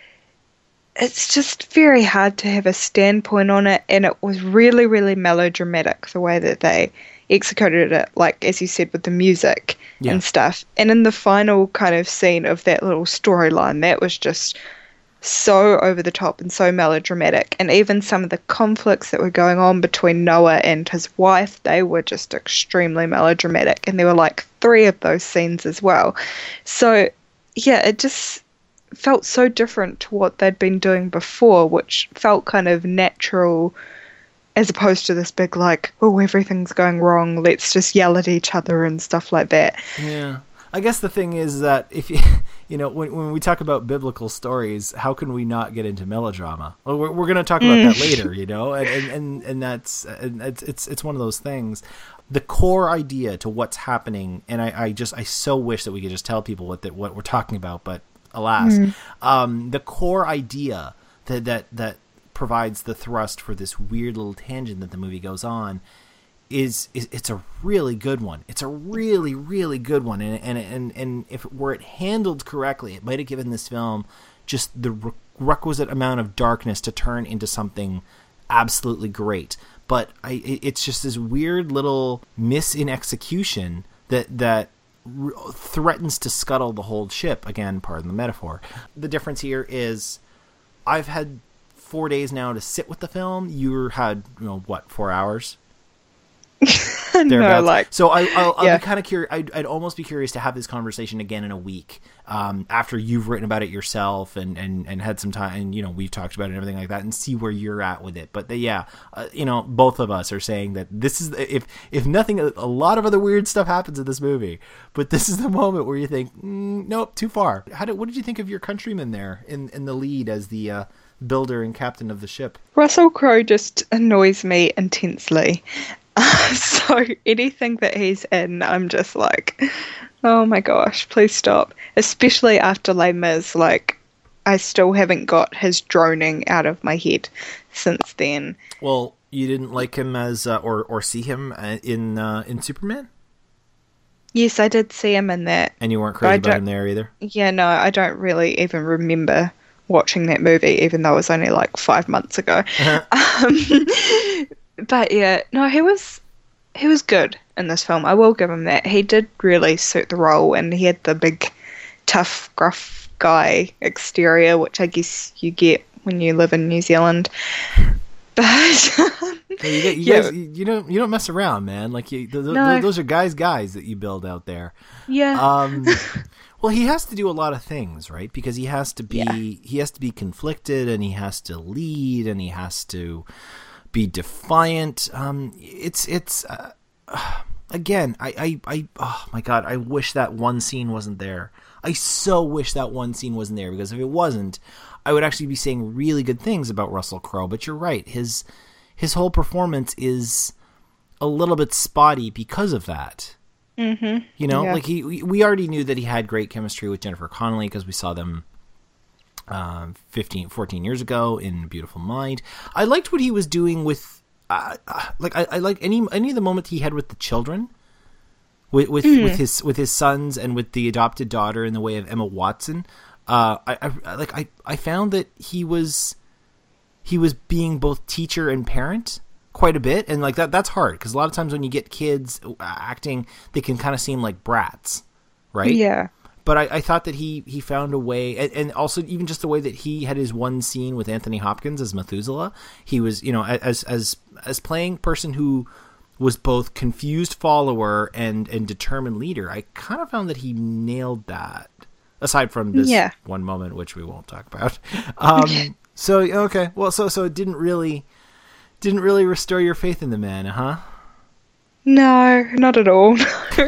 it's just very hard to have a standpoint on it, and it was really, really melodramatic the way that they executed it, like as you said, with the music yeah. and stuff. And in the final kind of scene of that little storyline, that was just so over the top and so melodramatic. And even some of the conflicts that were going on between Noah and his wife, they were just extremely melodramatic, and there were like three of those scenes as well. So yeah, it just felt so different to what they'd been doing before, which felt kind of natural, as opposed to this big, like, oh, everything's going wrong, let's just yell at each other and stuff like that. Yeah. I guess the thing is that if you, you know, when, when we talk about biblical stories, how can we not get into melodrama? Well, we're, we're going to talk about mm. that later, you know, and, and, and, and that's, and it's, it's, it's one of those things. The core idea to what's happening, and I, I just, I so wish that we could just tell people what that, what we're talking about, but alas, mm. um, the core idea that, that, that, provides the thrust for this weird little tangent that the movie goes on is, is it's a really good one. It's a really, really good one. And, and, and, and if it were it handled correctly, it might have given this film just the re- requisite amount of darkness to turn into something absolutely great. But I, it's just this weird little miss in execution that, that re- threatens to scuttle the whole ship. Again, pardon the metaphor. The difference here is I've had four days now to sit with the film. You had, you know, what, four hours? no, like so I, I'll, I'll yeah. be kind of curious. I'd, I'd almost be curious to have this conversation again in a week, um, after you've written about it yourself and, and, and had some time, and you know we've talked about it and everything like that, and see where you're at with it. But the, yeah, uh, you know, both of us are saying that this is, if if nothing, a lot of other weird stuff happens in this movie, but this is the moment where you think, mm, nope, too far. How did what did you think of your countryman there in in the lead as the uh, builder and captain of the ship? Russell Crowe just annoys me intensely. Uh, so anything that he's in, I'm just like, oh my gosh, please stop. Especially after Les Mis, like, I still haven't got his droning out of my head since then. Well, you didn't like him as, uh, or or see him in uh, in Superman? Yes, I did see him in that. And you weren't crazy about him there either? Yeah, no, I don't really even remember watching that movie, even though it was only like five months ago. um, but yeah, no, he was he was good in this film. I will give him that. He did really suit the role, and he had the big, tough, gruff guy exterior, which I guess you get when you live in New Zealand. But um, yeah, you, get, you yeah. guys, you don't you don't mess around, man. Like you, th- th- no. those are guys, guys that you build out there. Yeah. Um, well, he has to do a lot of things, right? Because he has to be yeah. he has to be conflicted, and he has to lead, and he has to be defiant. Um, it's it's uh, again, I, I I oh my god, I wish that one scene wasn't there. I so wish that one scene wasn't there, because if it wasn't, I would actually be saying really good things about Russell Crowe. But you're right, his his whole performance is a little bit spotty because of that. Mm-hmm. You know, Yeah. like he, we already knew that he had great chemistry with Jennifer Connelly because we saw them um, fifteen, fourteen years ago in Beautiful Mind. I liked what he was doing with, uh, uh, like, I, I like any any of the moment he had with the children, with with, Mm. with his with his sons and with the adopted daughter in the way of Emma Watson. Uh, I, I I- like I, I found that he was he was being both teacher and parent quite a bit, and like that that's hard because a lot of times when you get kids acting, they can kind of seem like brats, right? Yeah. But I, I thought that he, he found a way, and, and also even just the way that he had his one scene with Anthony Hopkins as Methuselah, he was, you know, as as as playing person who was both confused follower and, and determined leader. I kind of found that he nailed that, aside from this Yeah. one moment, which we won't talk about. Um, so, okay, well, so so it didn't really, didn't really restore your faith in the man, huh? No, not at all.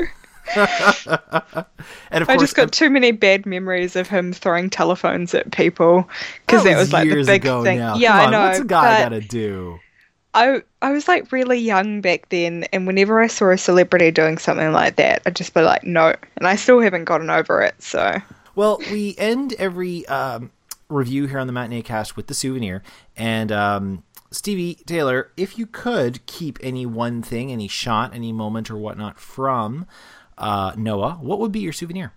And of I course, just got too many bad memories of him throwing telephones at people because that, was like the years big ago thing. now. Yeah, Come I on, know. what's a guy but gotta do? I I was like really young back then, and whenever I saw a celebrity doing something like that, I'd just be like, no. And I still haven't gotten over it. So Well, we end every um, review here on the Matinee Cast with the souvenir. And um, Stevie Taylor, if you could keep any one thing, any shot, any moment or whatnot from uh, Noah, what would be your souvenir?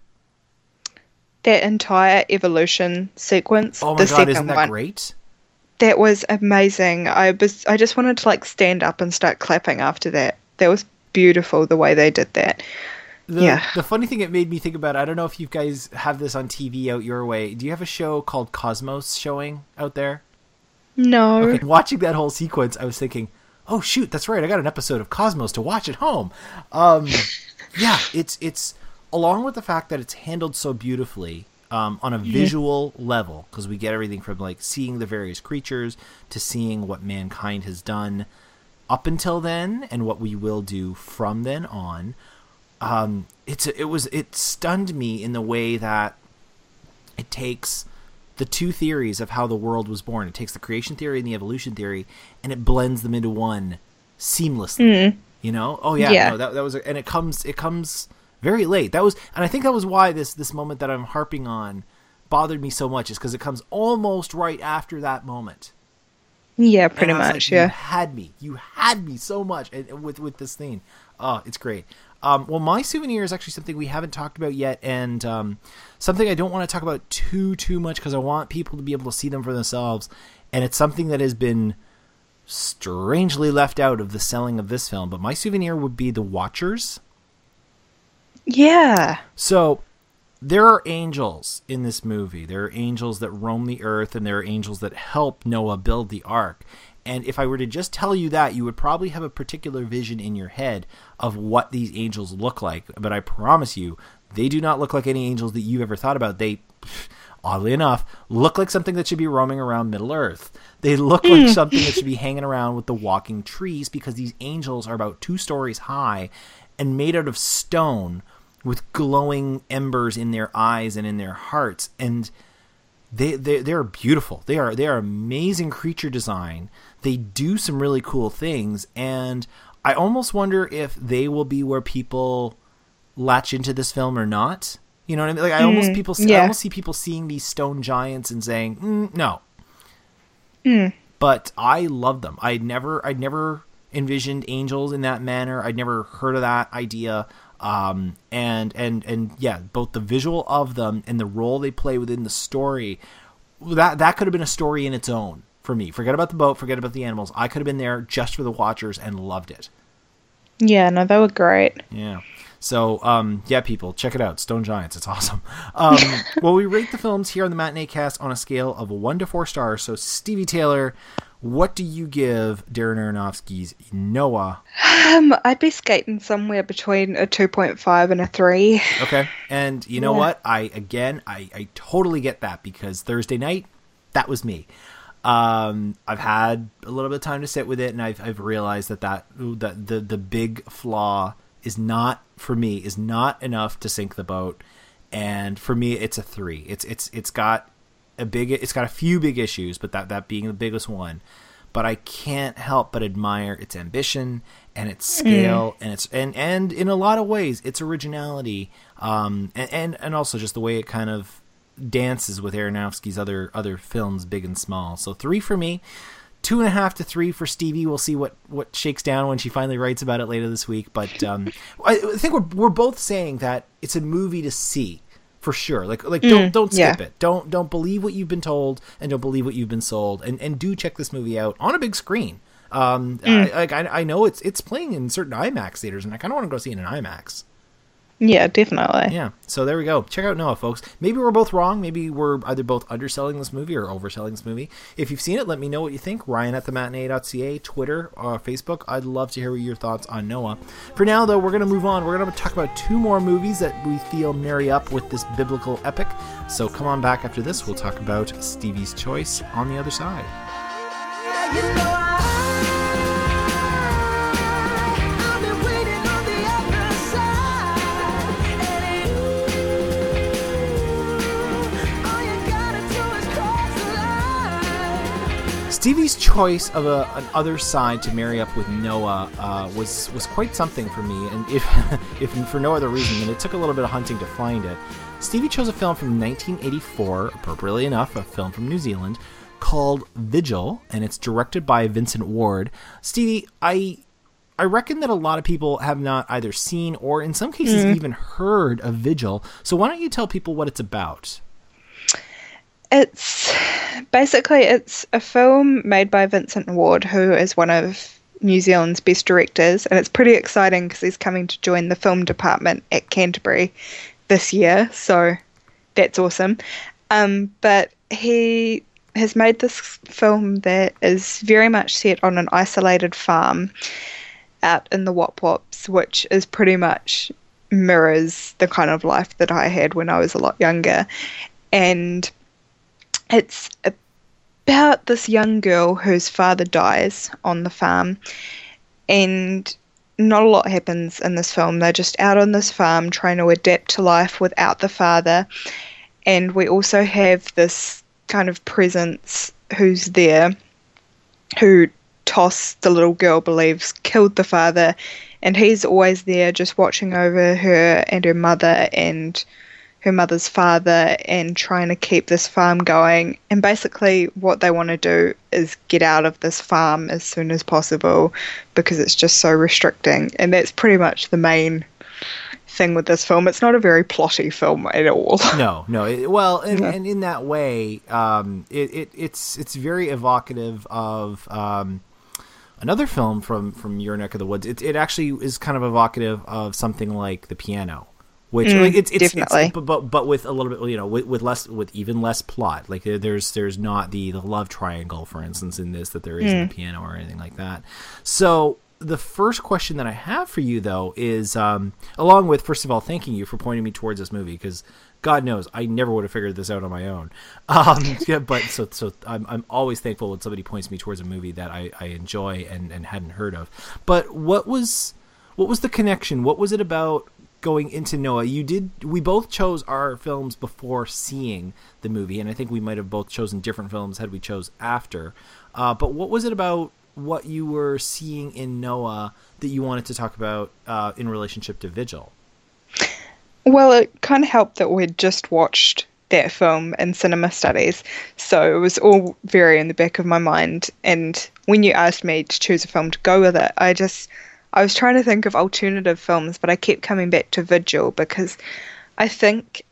that entire evolution sequence, Oh my the God, second isn't that one, great? that was amazing. I was I just wanted to like stand up and start clapping after that. That was beautiful the way they did that. The, Yeah. the funny thing it made me think about, I don't know if you guys have this on T V out your way. Do you have a show called Cosmos showing out there? No. Okay. Watching that whole sequence, I was thinking, oh shoot, that's right, I got an episode of Cosmos to watch at home. Um, yeah, it's it's along with the fact that it's handled so beautifully um, on a visual level, because we get everything from like seeing the various creatures to seeing what mankind has done up until then and what we will do from then on. Um, it's it was it stunned me in the way that it takes the two theories of how the world was born. It takes the creation theory and the evolution theory, and it blends them into one seamlessly. You know? Oh yeah, Yeah. no, that that was, and it comes it comes very late. That was, and I think that was why this this moment that I'm harping on bothered me so much, is because it comes almost right after that moment. Yeah, pretty And I was much. like, yeah. You had me. You had me so much and, and with with this thing. Oh, it's great. Um, well, my souvenir is actually something we haven't talked about yet, and um, something I don't want to talk about too too much because I want people to be able to see them for themselves. And it's something that has been strangely left out of the selling of this film. But my souvenir would be The Watchers. Yeah. So there are angels in this movie. There are angels that roam the earth, and there are angels that help Noah build the ark. And if I were to just tell you that, you would probably have a particular vision in your head of what these angels look like. But I promise you, they do not look like any angels that you've ever thought about. They, oddly enough, look like something that should be roaming around Middle Earth. They look like something that should be hanging around with the walking trees, because these angels are about two stories high and made out of stone with glowing embers in their eyes and in their hearts. And they, they, they're beautiful. They are, they are amazing creature design. They do some really cool things, and I almost wonder if they will be where people latch into this film or not. You know what I mean? Like I almost people, I yeah. almost see people seeing these stone giants and saying, mm, "No." Mm. But I love them. I never, I'd never envisioned angels in that manner. I'd never heard of that idea. Um, and and and yeah, both the visual of them and the role they play within the story, that that could have been a story in its own. For me, forget about the boat, forget about the animals. I could have been there just for the Watchers and loved it. Yeah, no, they were great. Yeah. So, um, yeah, people, check it out. Stone Giants. It's awesome. Um, well, we rate the films here on the Matinee Cast on a scale of one to four stars. So, Stevie Taylor, what do you give Darren Aronofsky's Noah? Um, I'd be skating somewhere between a two point five and a three. Okay. And you know Yeah. what? I, again, I, I totally get that, because Thursday night, that was me. Um, I've had a little bit of time to sit with it, and I've I've realized that that that the the big flaw is not, for me, is not enough to sink the boat. And for me, it's a three. It's it's it's got a big it's got a few big issues, but that that being the biggest one. but I can't help but admire its ambition and its scale, mm. and its and, and in a lot of ways its originality, um, and, and and also just the way it kind of dances with Aronofsky's other other films, big and small. So three for me. Two and a half to three for Stevie. We'll see what, what shakes down when she finally writes about it later this week. But um, I think we're we're both saying that it's a movie to see for sure. Like like mm, don't don't skip yeah. it. Don't don't believe what you've been told, and don't believe what you've been sold. And and do check this movie out on a big screen. Um, mm. I, like I I know it's it's playing in certain IMAX theaters, and I kind of want to go see it in an IMAX. Yeah, definitely. Yeah, so there we go. Check out Noah, folks. Maybe we're both wrong. Maybe we're either both underselling this movie or overselling this movie. If you've seen it, let me know what you think. Ryan at the matinee dot c a, Twitter, or Facebook. I'd love to hear your thoughts on Noah. For now, though, we're going to move on. We're going to talk about two more movies that we feel marry up with this biblical epic. So come on back after this. We'll talk about Stevie's Choice on the other side. You know Stevie's choice of a, an other side to marry up with Noah uh, was was quite something for me, and if if for no other reason than it took a little bit of hunting to find it. Stevie chose a film from nineteen eighty-four, appropriately enough, a film from New Zealand called Vigil, and it's directed by Vincent Ward. Stevie, I I reckon that a lot of people have not either seen or in some cases mm. even heard of Vigil. So why don't you tell people what it's about? It's basically it's a film made by Vincent Ward, who is one of New Zealand's best directors, and it's pretty exciting because he's coming to join the film department at Canterbury this year, so that's awesome. Um, but he has made this film that is very much set on an isolated farm out in the Wop Wops, which is pretty much mirrors the kind of life that I had when I was a lot younger. And it's about this young girl whose father dies on the farm, and not a lot happens in this film. They're just out on this farm trying to adapt to life without the father, and we also have this kind of presence who's there, who Toss, the little girl, believes killed the father, and he's always there just watching over her and her mother and her mother's father and trying to keep this farm going. And basically what they want to do is get out of this farm as soon as possible because it's just so restricting. And that's pretty much the main thing with this film. It's not a very plotty film at all. No, no. It, well, and, yeah. and in that way, um, it, it, it's it's very evocative of um, another film from, from your neck of the woods. It, it actually is kind of evocative of something like The Piano. Which mm, like it's it's, it's it's but but with a little bit, you know, with, with less with even less plot. Like there's there's not the, the love triangle, for instance, in this that there is mm. in The Piano or anything like that. So the first question that I have for you though is, um, along with first of all thanking you for pointing me towards this movie, because God knows I never would have figured this out on my own. Um, yeah, but so so I'm I'm always thankful when somebody points me towards a movie that I, I enjoy and, and hadn't heard of. But what was what was the connection? What was it about going into Noah? You did. We both chose our films before seeing the movie, and I think we might have both chosen different films had we chose after. Uh, but what was it about what you were seeing in Noah that you wanted to talk about uh, in relationship to Vigil? Well, it kind of helped that we'd just watched that film in cinema studies, so it was all very in the back of my mind. And when you asked me to choose a film to go with it, I just I was trying to think of alternative films, but I kept coming back to Vigil because I think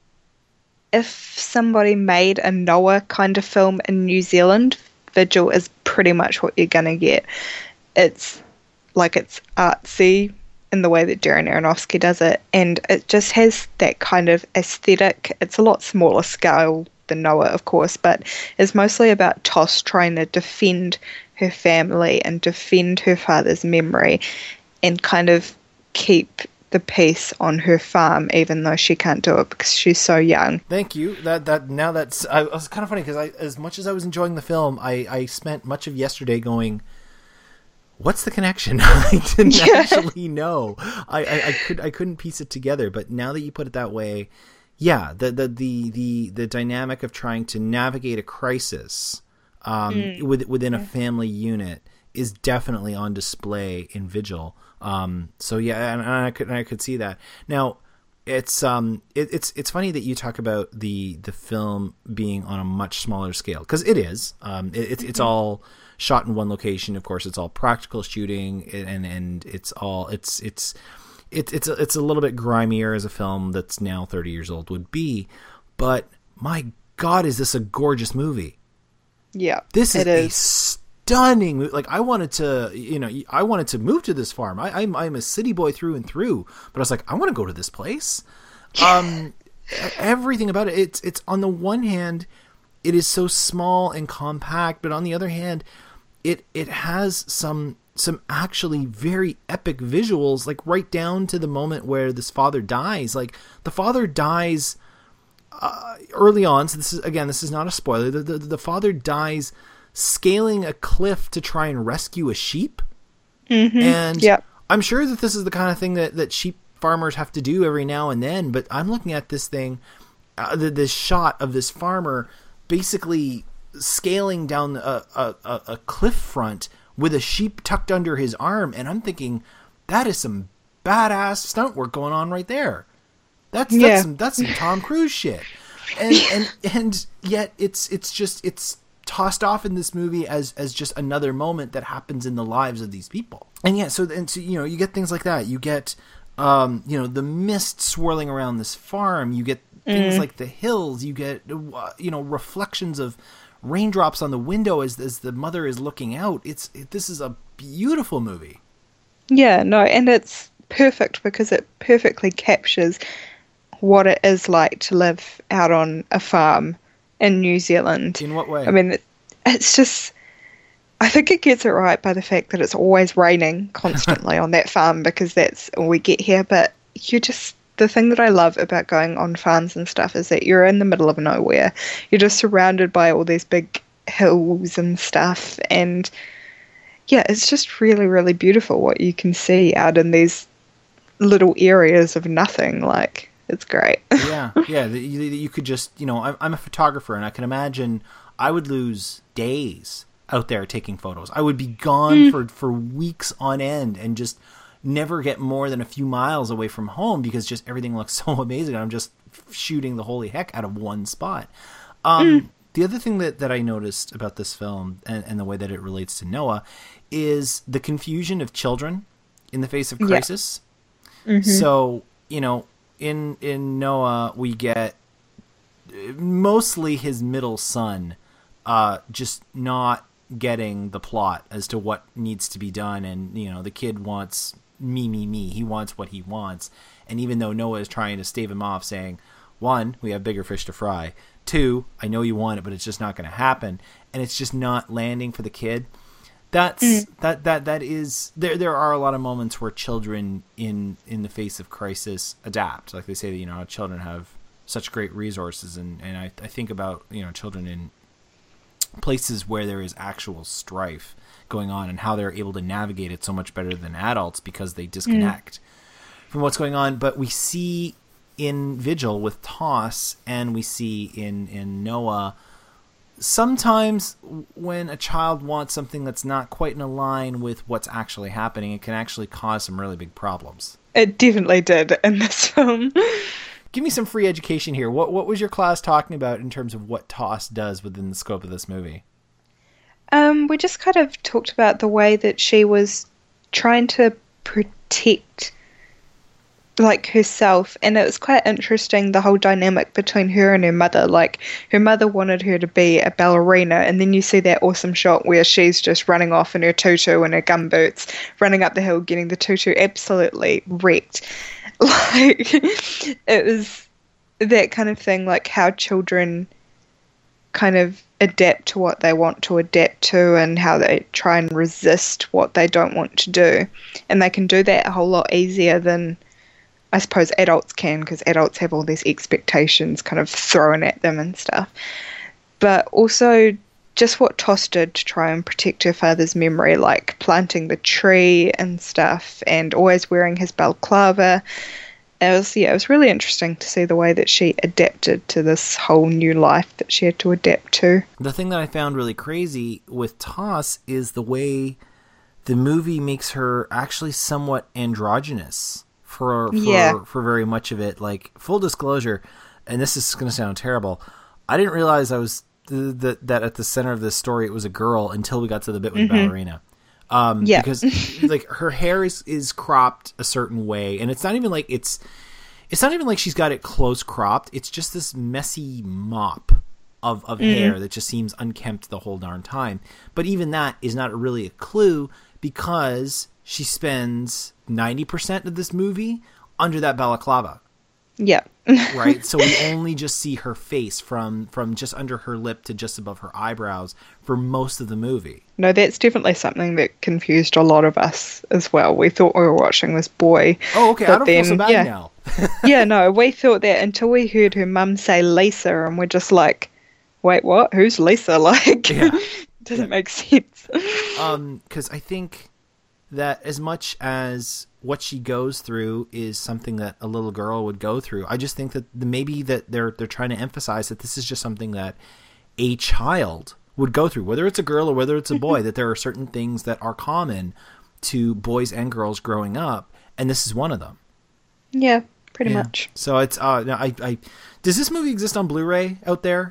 if somebody made a Noah kind of film in New Zealand, Vigil is pretty much what you're going to get. It's like it's artsy in the way that Darren Aronofsky does it, and it just has that kind of aesthetic. It's a lot smaller scale than Noah, of course, but it's mostly about Toss trying to defend her family and defend her father's memory and kind of keep the peace on her farm, even though she can't do it because she's so young. Thank you. That that now that's I, it was kind of funny because I, as much as I was enjoying the film, I, I spent much of yesterday going, what's the connection? I didn't yeah. actually know. I, I, I could I couldn't piece it together. But now that you put it that way, yeah, the the the the, the dynamic of trying to navigate a crisis um, Mm. with, within a family unit is definitely on display in Vigil. Um, so yeah, and, and I could and I could see that. Now, it's um, it, it's it's funny that you talk about the the film being on a much smaller scale, because it is. Um, it, it's it's all shot in one location. Of course, it's all practical shooting, and and it's all it's it's it's it's a, it's a little bit grimier as a film that's now thirty years old would be, but my God, is this a gorgeous movie? Yeah, This is it a is. stunning movie. Like, I wanted to, you know, I wanted to move to this farm. I, I'm I'm a city boy through and through, but I was like, I want to go to this place. Um, everything about it. It's it's on the one hand, it is so small and compact, but on the other hand, it it has some some actually very epic visuals, like right down to the moment where this father dies. Like, the father dies uh, early on. So this is, again, this is not a spoiler. The, the the father dies scaling a cliff to try and rescue a sheep. Mm-hmm. And Yep. I'm sure that this is the kind of thing that, that sheep farmers have to do every now and then, but I'm looking at this thing, uh, the, this shot of this farmer basically scaling down a, a, a, a cliff front with a sheep tucked under his arm, and I'm thinking, that is some badass stunt work going on right there. That's that's Yeah. some that's some Tom Cruise shit. And and and yet it's it's just it's tossed off in this movie as as just another moment that happens in the lives of these people. And yeah, so and so, you know, you get things like that. You get um, you know, the mist swirling around this farm. You get things Mm. like the hills. You get uh, you know, reflections of raindrops on the window as as the mother is looking out. It's it, this is a beautiful movie. Yeah, no, and it's perfect because it perfectly captures what it is like to live out on a farm in New Zealand. In what way? I mean, it- it's just, I think it gets it right by the fact that it's always raining constantly on that farm, because that's all we get here. But you just, the thing that I love about going on farms and stuff is that you're in the middle of nowhere. You're just surrounded by all these big hills and stuff. And yeah, it's just really, really beautiful what you can see out in these little areas of nothing. Like, it's great. yeah, yeah. that You, that you could just, you know, I'm, I'm a photographer, and I can imagine I would lose days out there taking photos. I would be gone for, for weeks on end and just never get more than a few miles away from home because just everything looks so amazing. I'm just shooting the holy heck out of one spot. Um, The other thing that, that I noticed about this film and, and the way that it relates to Noah is the confusion of children in the face of Yeah. crisis. So, you know, in in Noah, we get mostly his middle son uh, just not getting the plot as to what needs to be done. And, you know, the kid wants me, me, me. He wants what he wants. And even though Noah is trying to stave him off, saying, one, we have bigger fish to fry. Two, I know you want it, but it's just not going to happen. And it's just not landing for the kid. That's Mm. that that that is there. There are a lot of moments where children in in the face of crisis adapt. Like they say that, you know, children have such great resources, and and I, I think about, you know, children in places where there is actual strife going on and how they're able to navigate it so much better than adults because they disconnect from what's going on. But we see in Vigil with Toss, and we see in in Noah, sometimes when a child wants something that's not quite in line with what's actually happening, it can actually cause some really big problems. It definitely did in this film. Give me some free education here. What what was your class talking about in terms of what Toss does within the scope of this movie? Um, we just kind of talked about the way that she was trying to protect, like, herself, and it was quite interesting, the whole dynamic between her and her mother. Like, her mother wanted her to be a ballerina, and then you see that awesome shot where she's just running off in her tutu and her gumboots, running up the hill, getting the tutu absolutely wrecked. Like, it was that kind of thing, like how children kind of adapt to what they want to adapt to, and how they try and resist what they don't want to do. And they can do that a whole lot easier than, I suppose, adults can, because adults have all these expectations kind of thrown at them and stuff. But also just what Toss did to try and protect her father's memory, like planting the tree and stuff, and always wearing his balaclava. it was yeah, it was really interesting to see the way that she adapted to this whole new life that she had to adapt to. The thing that I found really crazy with Toss is the way the movie makes her actually somewhat androgynous for for, yeah. for very much of it. Like, full disclosure, and this is going to sound terrible, I didn't realize I was th- th- that at the center of this story it was a girl until we got to the bit with mm-hmm. the ballerina. Um, yeah. Because like her hair is, is cropped a certain way, and it's not even like it's it's not even like she's got it close cropped. It's just this messy mop of, of mm. hair that just seems unkempt the whole darn time. But even that is not really a clue because she spends ninety percent of this movie under that balaclava. Yeah. Right? So we only just see her face from, from just under her lip to just above her eyebrows for most of the movie. No, that's definitely something that confused a lot of us as well. We thought we were watching this boy. Oh, okay. I don't then, feel so bad yeah, now. yeah, no, we thought that until we heard her mum say Lisa, and we're just like, wait, what? Who's Lisa? Like, yeah. doesn't yeah. make sense. Um, because I think that as much as what she goes through is something that a little girl would go through, I just think that maybe that they're they're trying to emphasize that this is just something that a child would go through, whether it's a girl or whether it's a boy, that there are certain things that are common to boys and girls growing up, and this is one of them. Yeah, pretty yeah. much. So it's uh, I, I does this movie exist on Blu-ray out there?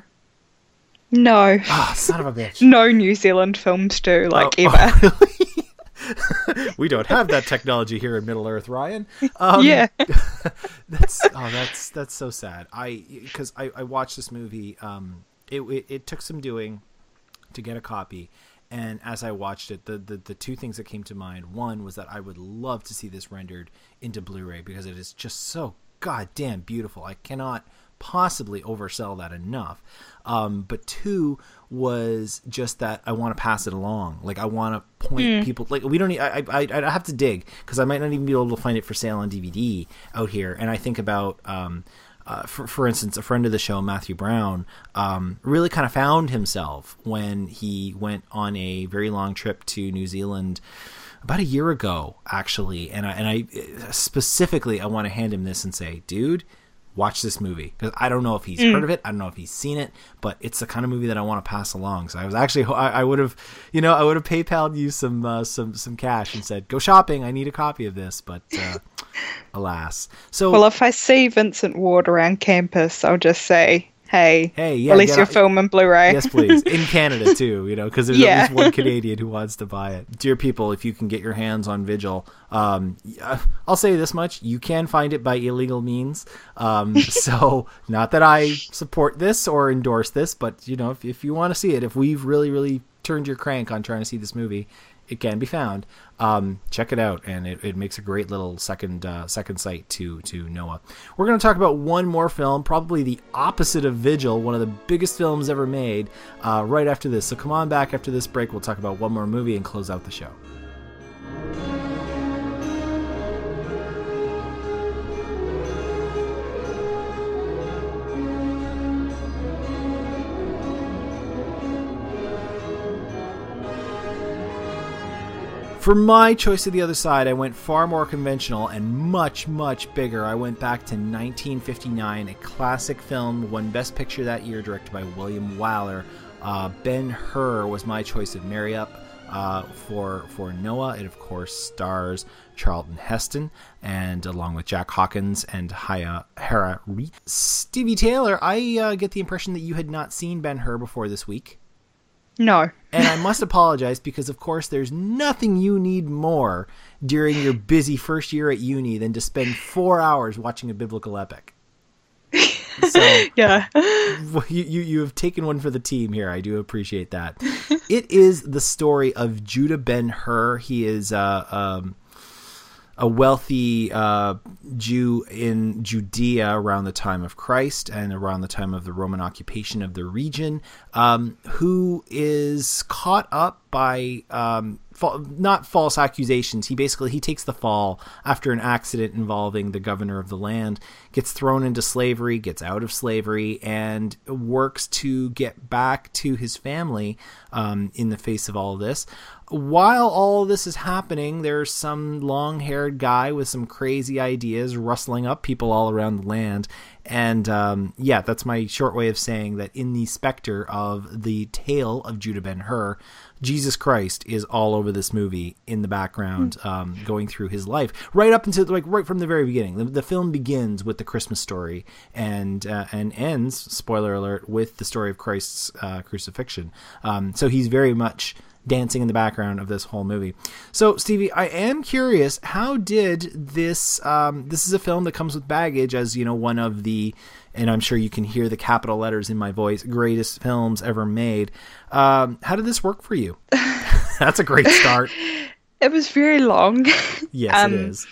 No. Ah, oh, son of a bitch. No New Zealand films do, like, oh, ever. Oh, really? We don't have that technology here in Middle Earth, Ryan. Um, yeah. that's oh, that's that's so sad. I because I, I watched this movie. Um, it, it it took some doing to get a copy, and as I watched it, the, the the two things that came to mind. One was that I would love to see this rendered into Blu-ray because it is just so goddamn beautiful. I cannot possibly oversell that enough. Um, but two was just that I want to pass it along. Like, I want to point mm. people, like, we don't need, I, I, I have to dig because I might not even be able to find it for sale on D V D out here. And I think about, um, uh, for, for instance, a friend of the show, Matthew Brown, um, really kind of found himself when he went on a very long trip to New Zealand about a year ago, actually. And I, and I specifically, I want to hand him this and say, dude, watch this movie, because I don't know if he's mm. heard of it. I don't know if he's seen it, but it's the kind of movie that I want to pass along. So I was actually, I, I would have, you know, I would have PayPal'd you some, uh, some, some cash and said, go shopping. I need a copy of this, but uh, alas. So, well, if I see Vincent Ward around campus, I'll just say, hey, hey, yeah, release your film in Blu-ray. Yes, please. In Canada, too, you know, because there's yeah. at least one Canadian who wants to buy it. Dear people, if you can get your hands on Vigil, um, I'll say this much. You can find it by illegal means. Um, so, not that I support this or endorse this, but, you know, if, if you want to see it, if we've really, really turned your crank on trying to see this movie, it can be found. Um, check it out, and it, it makes a great little second uh, second sight to to Noah. We're going to talk about one more film, probably the opposite of Vigil, one of the biggest films ever made, uh, right after this. So come on back after this break. We'll talk about one more movie and close out the show. For my choice of the other side, I went far more conventional and much, much bigger. I went back to nineteen fifty-nine, a classic film, won Best Picture that year, directed by William Wyler. Uh, Ben-Hur was my choice of marry-up uh, for for Noah. It, of course, stars Charlton Heston, and along with Jack Hawkins and Haya Hera Reed. Stevie Taylor, I uh, get the impression that you had not seen Ben-Hur before this week. No. And I must apologize because, of course, there's nothing you need more during your busy first year at uni than to spend four hours watching a biblical epic. So, yeah. You, you, you have taken one for the team here. I do appreciate that. It is the story of Judah Ben-Hur. He is uh, um, a wealthy uh, Jew in Judea around the time of Christ and around the time of the Roman occupation of the region, um, who is caught up by um, fa- not false accusations. He basically he takes the fall after an accident involving the governor of the land, gets thrown into slavery, gets out of slavery, and works to get back to his family um, in the face of all of this. while all this is happening, there's some long-haired guy with some crazy ideas rustling up people all around the land. And um, yeah, that's my short way of saying that in the specter of the tale of Judah Ben-Hur, Jesus Christ is all over this movie in the background, um, going through his life right up until like right from the very beginning. The, the film begins with the Christmas story and uh, and ends, spoiler alert, with the story of Christ's uh, crucifixion. Um, so he's very much dancing in the background of this whole movie. So, Stevie, I am curious, how did this, um, this is a film that comes with baggage as, you know, one of the, and I'm sure you can hear the capital letters in my voice, greatest films ever made. Um, how did this work for you? That's a great start. It was very long. Yes, um, it is.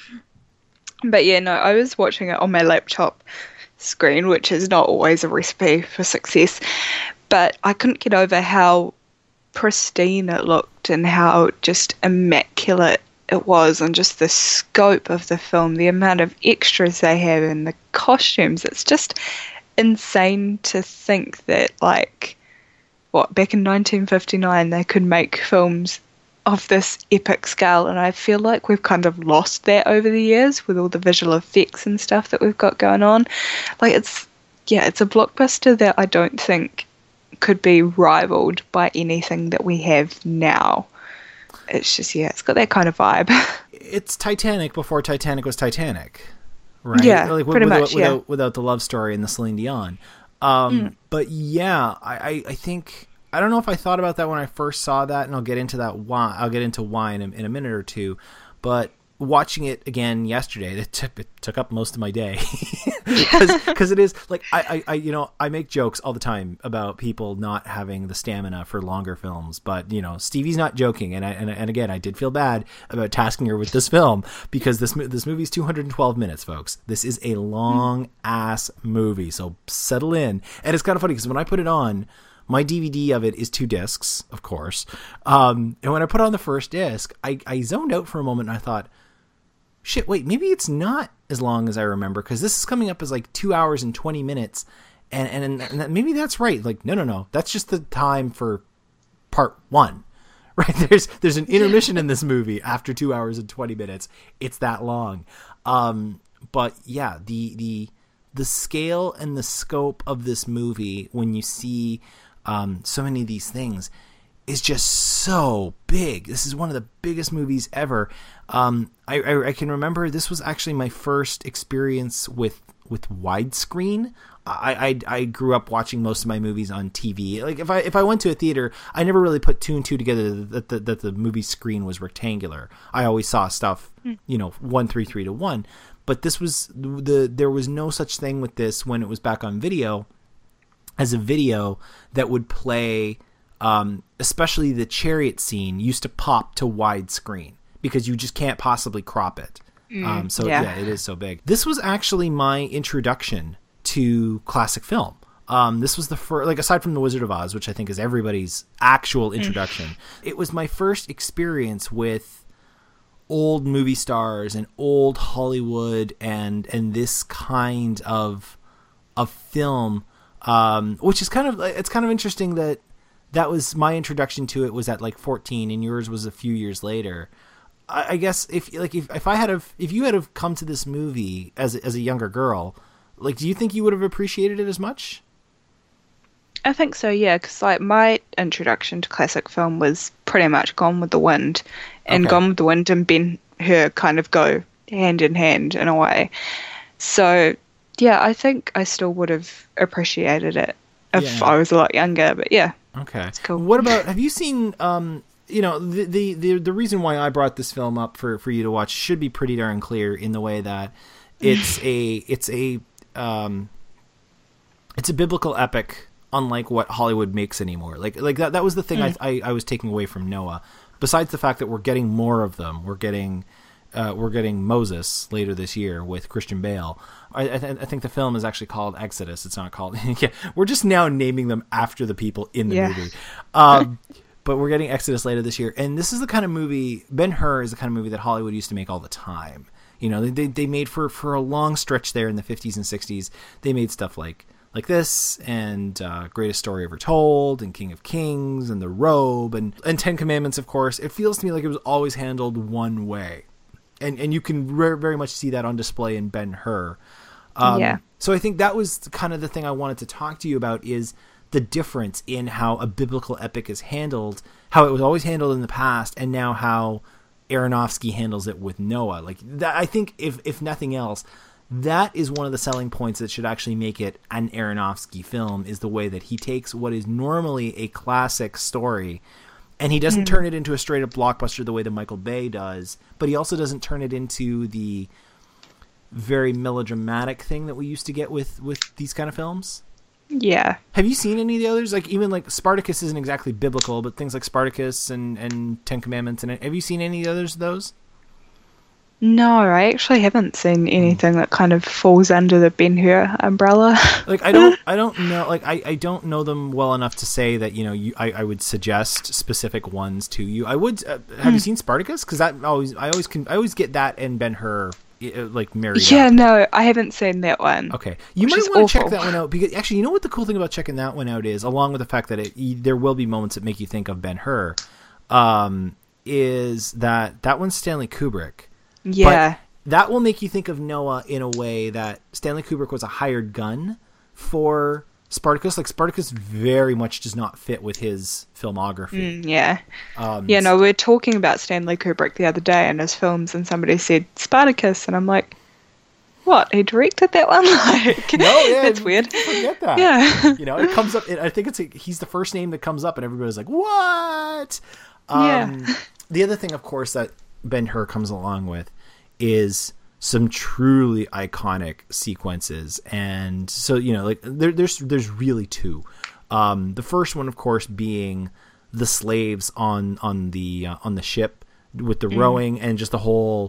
But yeah, no, I was watching it on my laptop screen, which is not always a recipe for success. But I couldn't get over how pristine it looked and how just immaculate it was, and just the scope of the film, the amount of extras they have and the costumes. It's just insane to think that, like, what, back in nineteen fifty-nine they could make films of this epic scale, and I feel like we've kind of lost that over the years with all the visual effects and stuff that we've got going on. Like, it's, yeah, it's a blockbuster that I don't think could be rivaled by anything that we have now. It's just, yeah, it's got that kind of vibe. It's Titanic before Titanic was Titanic, right? Yeah, like, pretty without, much, without, yeah. Without the love story and the Celine Dion. Um, mm. But yeah, I, I, I think, I don't know if I thought about that when I first saw that, and I'll get into that why, I'll get into why in a, in a minute or two, but watching it again yesterday, it took, it took up most of my day. Because it is, like, I, I, I, you know, I make jokes all the time about people not having the stamina for longer films, but, you know, Stevie's not joking, and I, and, and again, I did feel bad about tasking her with this film, because this this movie's two hundred twelve minutes, folks. This is a long-ass movie, so settle in. And it's kind of funny, because when I put it on, my D V D of it is two discs, of course, um, and when I put on the first disc, I, I zoned out for a moment, and I thought, shit, wait, maybe it's not as long as I remember, because this is coming up as like two hours and twenty minutes, and, and, and maybe that's right. Like, no, no, no, that's just the time for part one, right? There's there's an intermission in this movie after two hours and twenty minutes. It's that long. Um, but yeah, the the the scale and the scope of this movie, when you see um, so many of these things, is just so big. This is one of the biggest movies ever. Um, I, I, I can remember this was actually my first experience with with widescreen. I, I I grew up watching most of my movies on T V. Like, if I if I went to a theater, I never really put two and two together that the, that the movie screen was rectangular. I always saw stuff, you know, one three three to one. But this was the there was no such thing with this when it was back on video, as a video that would play. Um, especially the chariot scene used to pop to widescreen because you just can't possibly crop it. Mm, um, so yeah. yeah, it is so big. This was actually my introduction to classic film. Um, this was the first, like, aside from The Wizard of Oz, which I think is everybody's actual introduction, mm. it was my first experience with old movie stars and old Hollywood and, and this kind of, of film, um, which is kind of, it's kind of interesting that, that was my introduction to it was at like fourteen, and yours was a few years later. I, I guess if like if, if I had have if you had have come to this movie as as a younger girl, like, do you think you would have appreciated it as much? I think so, yeah. Because like my introduction to classic film was pretty much Gone with the Wind, and okay. Gone with the Wind and Ben-Hur kind of go hand in hand in a way. So yeah, I think I still would have appreciated it if yeah. I was a lot younger. But yeah. Okay. Cool. What about, have you seen, um, you know, the, the, the, the reason why I brought this film up for, for you to watch should be pretty darn clear in the way that it's a, it's a, um, it's a biblical epic, unlike what Hollywood makes anymore. Like, like that, that was the thing mm. I, I, I was taking away from Noah. Besides the fact that we're getting more of them, we're getting, uh, we're getting Moses later this year with Christian Bale. I, I, th- I think the film is actually called Exodus. It's not called. yeah, we're just now naming them after the people in the yeah. movie. Um, but we're getting Exodus later this year, and this is the kind of movie. Ben-Hur is the kind of movie that Hollywood used to make all the time. You know, they they made for for a long stretch there in the fifties and sixties. They made stuff like like this, and uh, Greatest Story Ever Told, and King of Kings, and The Robe, and, and Ten Commandments, of course, it feels to me like it was always handled one way. And and you can re- very much see that on display in Ben-Hur. Um, yeah. So I think that was kind of the thing I wanted to talk to you about, is the difference in how a biblical epic is handled, how it was always handled in the past, and now how Aronofsky handles it with Noah. Like that, I think if if nothing else, that is one of the selling points that should actually make it an Aronofsky film, is the way that he takes what is normally a classic story and he doesn't mm. turn it into a straight up blockbuster the way that Michael Bay does, but he also doesn't turn it into the very melodramatic thing that we used to get with, with these kind of films. Yeah. Have you seen any of the others? Like even like Spartacus isn't exactly biblical, but things like Spartacus and, and Ten Commandments, and have you seen any of the others of those? No, I actually haven't seen anything that kind of falls under the Ben-Hur umbrella. Like I don't, I don't know. Like I, I don't know them well enough to say that you know. You, I, I would suggest specific ones to you. I would. Uh, have hmm. you seen Spartacus? Because that always, I always can, I always get that and Ben-Hur uh, like married. Yeah, up. no, I haven't seen that one. Okay, you might want to check that one out because actually, you know what the cool thing about checking that one out is, along with the fact that it, there will be moments that make you think of Ben-Hur, um, is that that one's Stanley Kubrick. Yeah. But that will make you think of Noah in a way that Stanley Kubrick was a hired gun for Spartacus. Like Spartacus very much does not fit with his filmography. Mm, yeah. Um, yeah, no, we were talking about Stanley Kubrick the other day and his films, and somebody said Spartacus, and I'm like, what? He directed that one? Like, no, yeah, that's weird. Forget that. Yeah. You know, it comes up, I think it's a, he's the first name that comes up, and everybody's like, what? Um, yeah. The other thing, of course, that Ben-Hur comes along with is some truly iconic sequences. And so, you know, like there, there's, there's really two. Um, the first one, of course, being the slaves on, on the, uh, on the ship with the mm. rowing and just the whole,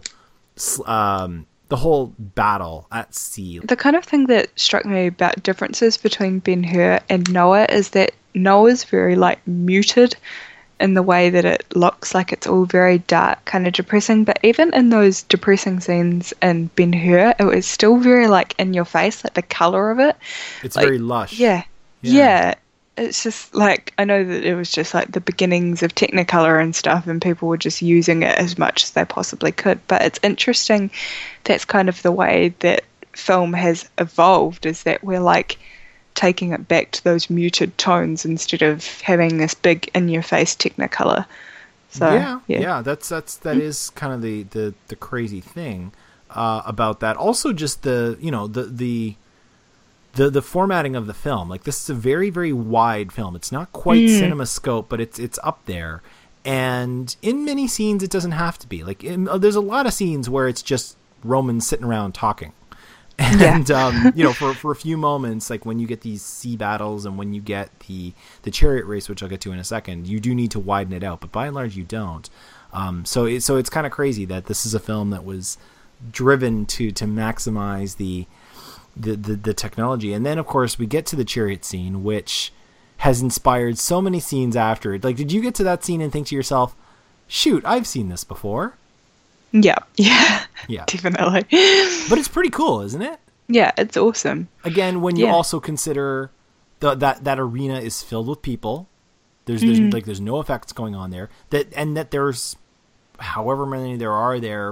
um, the whole battle at sea. The kind of thing that struck me about differences between Ben-Hur and Noah is that Noah's very like muted in the way that it looks, like it's all very dark, kind of depressing. But even in those depressing scenes in Ben-Hur, it was still very like in your face, like the color of it. It's like, very lush. Yeah, yeah. Yeah. It's just like, I know that it was just like the beginnings of Technicolor and stuff, and people were just using it as much as they possibly could. But it's interesting, that's kind of the way that film has evolved, is that we're like taking it back to those muted tones instead of having this big in-your-face Technicolor. So yeah, yeah, yeah, that's that's that is kind of the the, the crazy thing uh, about that. Also, just the you know the the the the formatting of the film. Like this is a very very wide film. It's not quite mm. CinemaScope, but it's it's up there. And in many scenes, it doesn't have to be. Like in, uh, there's a lot of scenes where it's just Romans sitting around talking. And, yeah. um, you know, for, for a few moments, like when you get these sea battles and when you get the, the chariot race, which I'll get to in a second, you do need to widen it out. But by and large, you don't. Um, so, it, so it's kind of crazy that this is a film that was driven to, to maximize the, the, the, the technology. And then, of course, we get to the chariot scene, which has inspired so many scenes after it. Like, did you get to that scene and think to yourself, shoot, I've seen this before? Yeah, yeah, yeah, definitely. But it's pretty cool, isn't it? Yeah, it's awesome. Again, when you yeah. also consider the, that that arena is filled with people, there's mm-hmm. there's like there's no effects going on there. That and that there's however many there are there,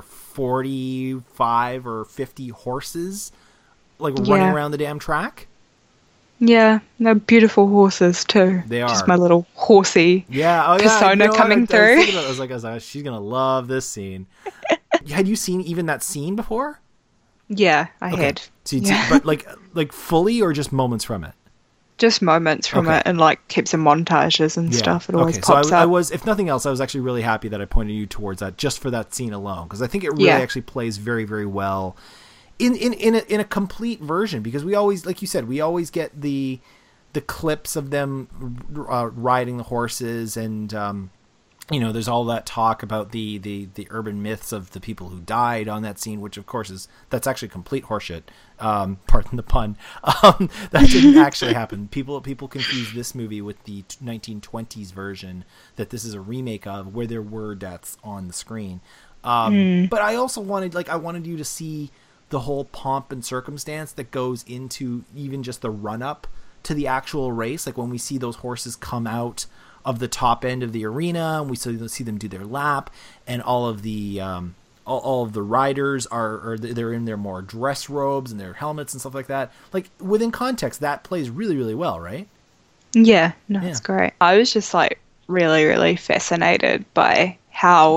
forty-five or fifty horses, like yeah. running around the damn track. Yeah, they're beautiful horses too. They are. Just my little horsey yeah, oh, persona yeah, you know, coming I, through. I was, about, I was like, I was like, she's gonna love this scene. Had you seen even that scene before? Yeah, I okay. had. So yeah. But like, like fully or just moments from it? Just moments from okay. it, and like keeps some montages and yeah. stuff. It always okay. pops so I, up. I was, if nothing else, I was actually really happy that I pointed you towards that just for that scene alone, because I think it really yeah. actually plays very, very well in in in a, in a complete version. Because we always, like you said, we always get the the clips of them uh, riding the horses, and um, you know, there's all that talk about the, the, the urban myths of the people who died on that scene, which of course is, that's actually complete horseshit. Um, pardon the pun. Um, that didn't actually happen. People, people confuse this movie with the nineteen twenties version that this is a remake of, where there were deaths on the screen. Um, mm. But I also wanted, like, I wanted you to see the whole pomp and circumstance that goes into even just the run up to the actual race. Like when we see those horses come out of the top end of the arena, and we see them do their lap, and all of the um, all, all of the riders are, are they're in their more dress robes and their helmets and stuff like that. Like within context, that plays really, really well, right? Yeah, no, Yeah. it's great. I was just like really, really fascinated by how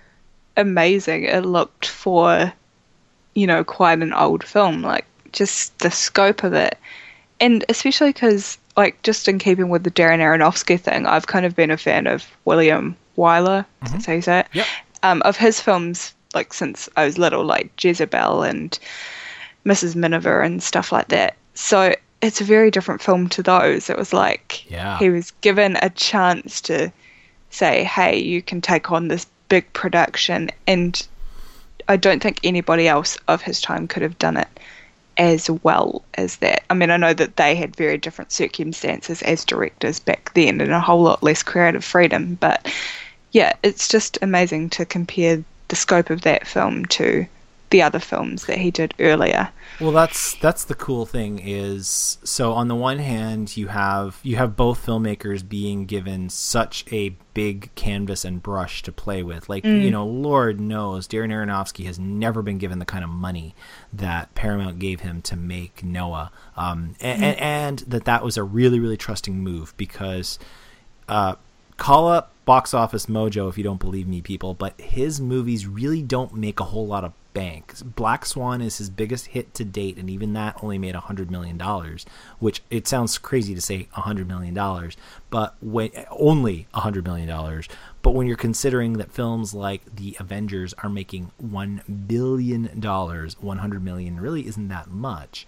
amazing it looked for, you know, quite an old film. Like just the scope of it, and especially because, like, just in keeping with the Darren Aronofsky thing, I've kind of been a fan of William Wyler, Mm-hmm. that's how you say it, Yep. um, of his films, like, since I was little, like Jezebel and Missus Miniver and stuff like that. So it's a very different film to those. It was like Yeah. he was given a chance to say, hey, you can take on this big production, and I don't think anybody else of his time could have done it as well as that. I mean, I know that they had very different circumstances as directors back then and a whole lot less creative freedom, but yeah, it's just amazing to compare the scope of that film to the other films that he did earlier. Well, that's that's the cool thing is, so on the one hand, you have you have both filmmakers being given such a big canvas and brush to play with. Like, you know, Lord knows Darren Aronofsky has never been given the kind of money that Paramount gave him to make Noah. Um, and, and, and that that was a really, really trusting move, because uh, call up Box Office Mojo if you don't believe me, people, but his movies really don't make a whole lot of bank. Black Swan is his biggest hit to date, and even that only made one hundred million dollars, which it sounds crazy to say one hundred million dollars, but when only one hundred million dollars. But when you're considering that films like The Avengers are making one billion dollars, one hundred million dollars really isn't that much.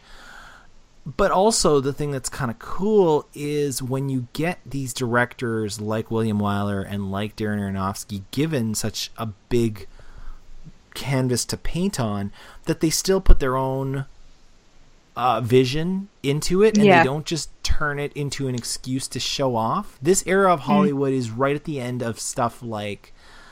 But also the thing that's kind of cool is when you get these directors like William Wyler and like Darren Aronofsky given such a big canvas to paint on, that they still put their own uh, vision into it, and Yeah. they don't just turn it into an excuse to show off. This era of Hollywood mm. is right at the end of stuff like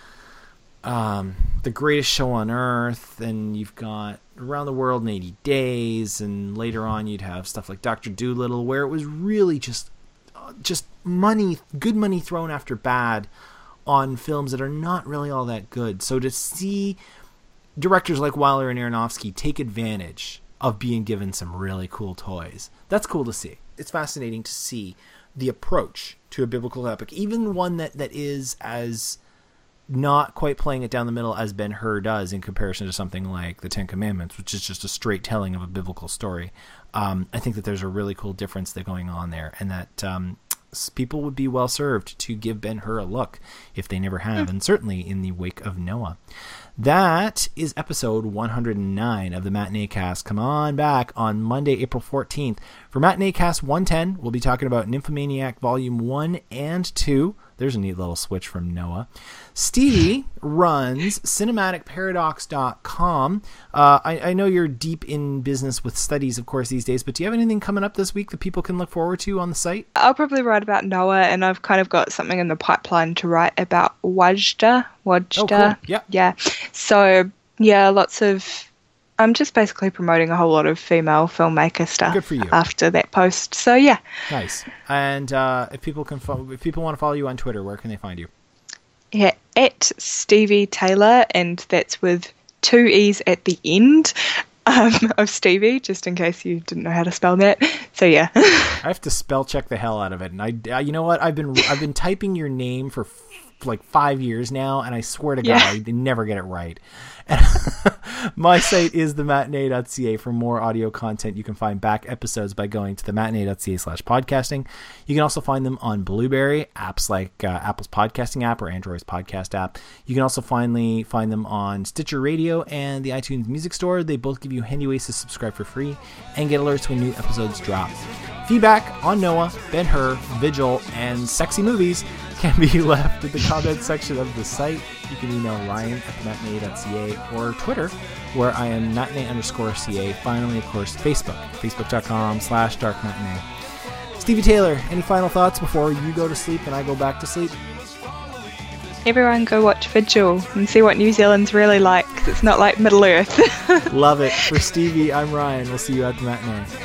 um, The Greatest Show on Earth, and you've got Around the World in eighty days, and later on you'd have stuff like Doctor Dolittle, where it was really just uh, just money, good money thrown after bad on films that are not really all that good. So to see directors like Wyler and Aronofsky take advantage of being given some really cool toys, that's cool to see. It's fascinating to see the approach to a biblical epic, even one that, that is as not quite playing it down the middle as Ben-Hur does in comparison to something like the Ten Commandments, which is just a straight telling of a biblical story. Um, I think that there's a really cool difference that's going on there, and that um, people would be well served to give Ben-Hur a look if they never have, and certainly in the wake of Noah. That is episode one hundred nine of the Matinee Cast. Come on back on Monday, April fourteenth. For Matinee Cast one ten, we'll be talking about Nymphomaniac Volume one and two. There's a neat little switch from Noah. Stevie runs cinematic paradox dot com. Uh, I, I know you're deep in business with studies, of course, these days, but do you have anything coming up this week that people can look forward to on the site? I'll probably write about Noah, and I've kind of got something in the pipeline to write about Wajda. Wajda. Oh, cool. Yeah. Yeah. So, yeah, lots of... I'm just basically promoting a whole lot of female filmmaker stuff. Good for you. After that post. So, yeah. Nice. And uh, if people can, fo- if people want to follow you on Twitter, where can they find you? Yeah, at Stevie Taylor, and that's with two E's at the end um, of Stevie, just in case you didn't know how to spell that. So yeah, I have to spell check the hell out of it, and I, I you know what, I've been I've been typing your name for f- like five years now, and I swear to God, Yeah. I never get it right. My site is the matinee dot c a for more audio content. You can find back episodes by going to the matinee dot c a slash podcasting. You can also find them on Blueberry, apps like uh, Apple's podcasting app or Android's podcast app. You can also finally find them on Stitcher Radio and the iTunes Music Store. They both give you handy ways to subscribe for free and get alerts when new episodes drop. Feedback on Noah, Ben-Hur, Vigil, and sexy movies can be left in the comment section of the site. You can email Ryan at the matinee dot c a or Twitter, where I am matinee underscore ca. Finally, of course, Facebook, facebook.com slash dark matinee. Stevie Taylor, any final thoughts before you go to sleep and I go back to sleep? everyone go watch Vigil and see what New Zealand's really like. because it's not like Middle Earth. Love it. For Stevie, I'm Ryan. We'll see you at the matinee.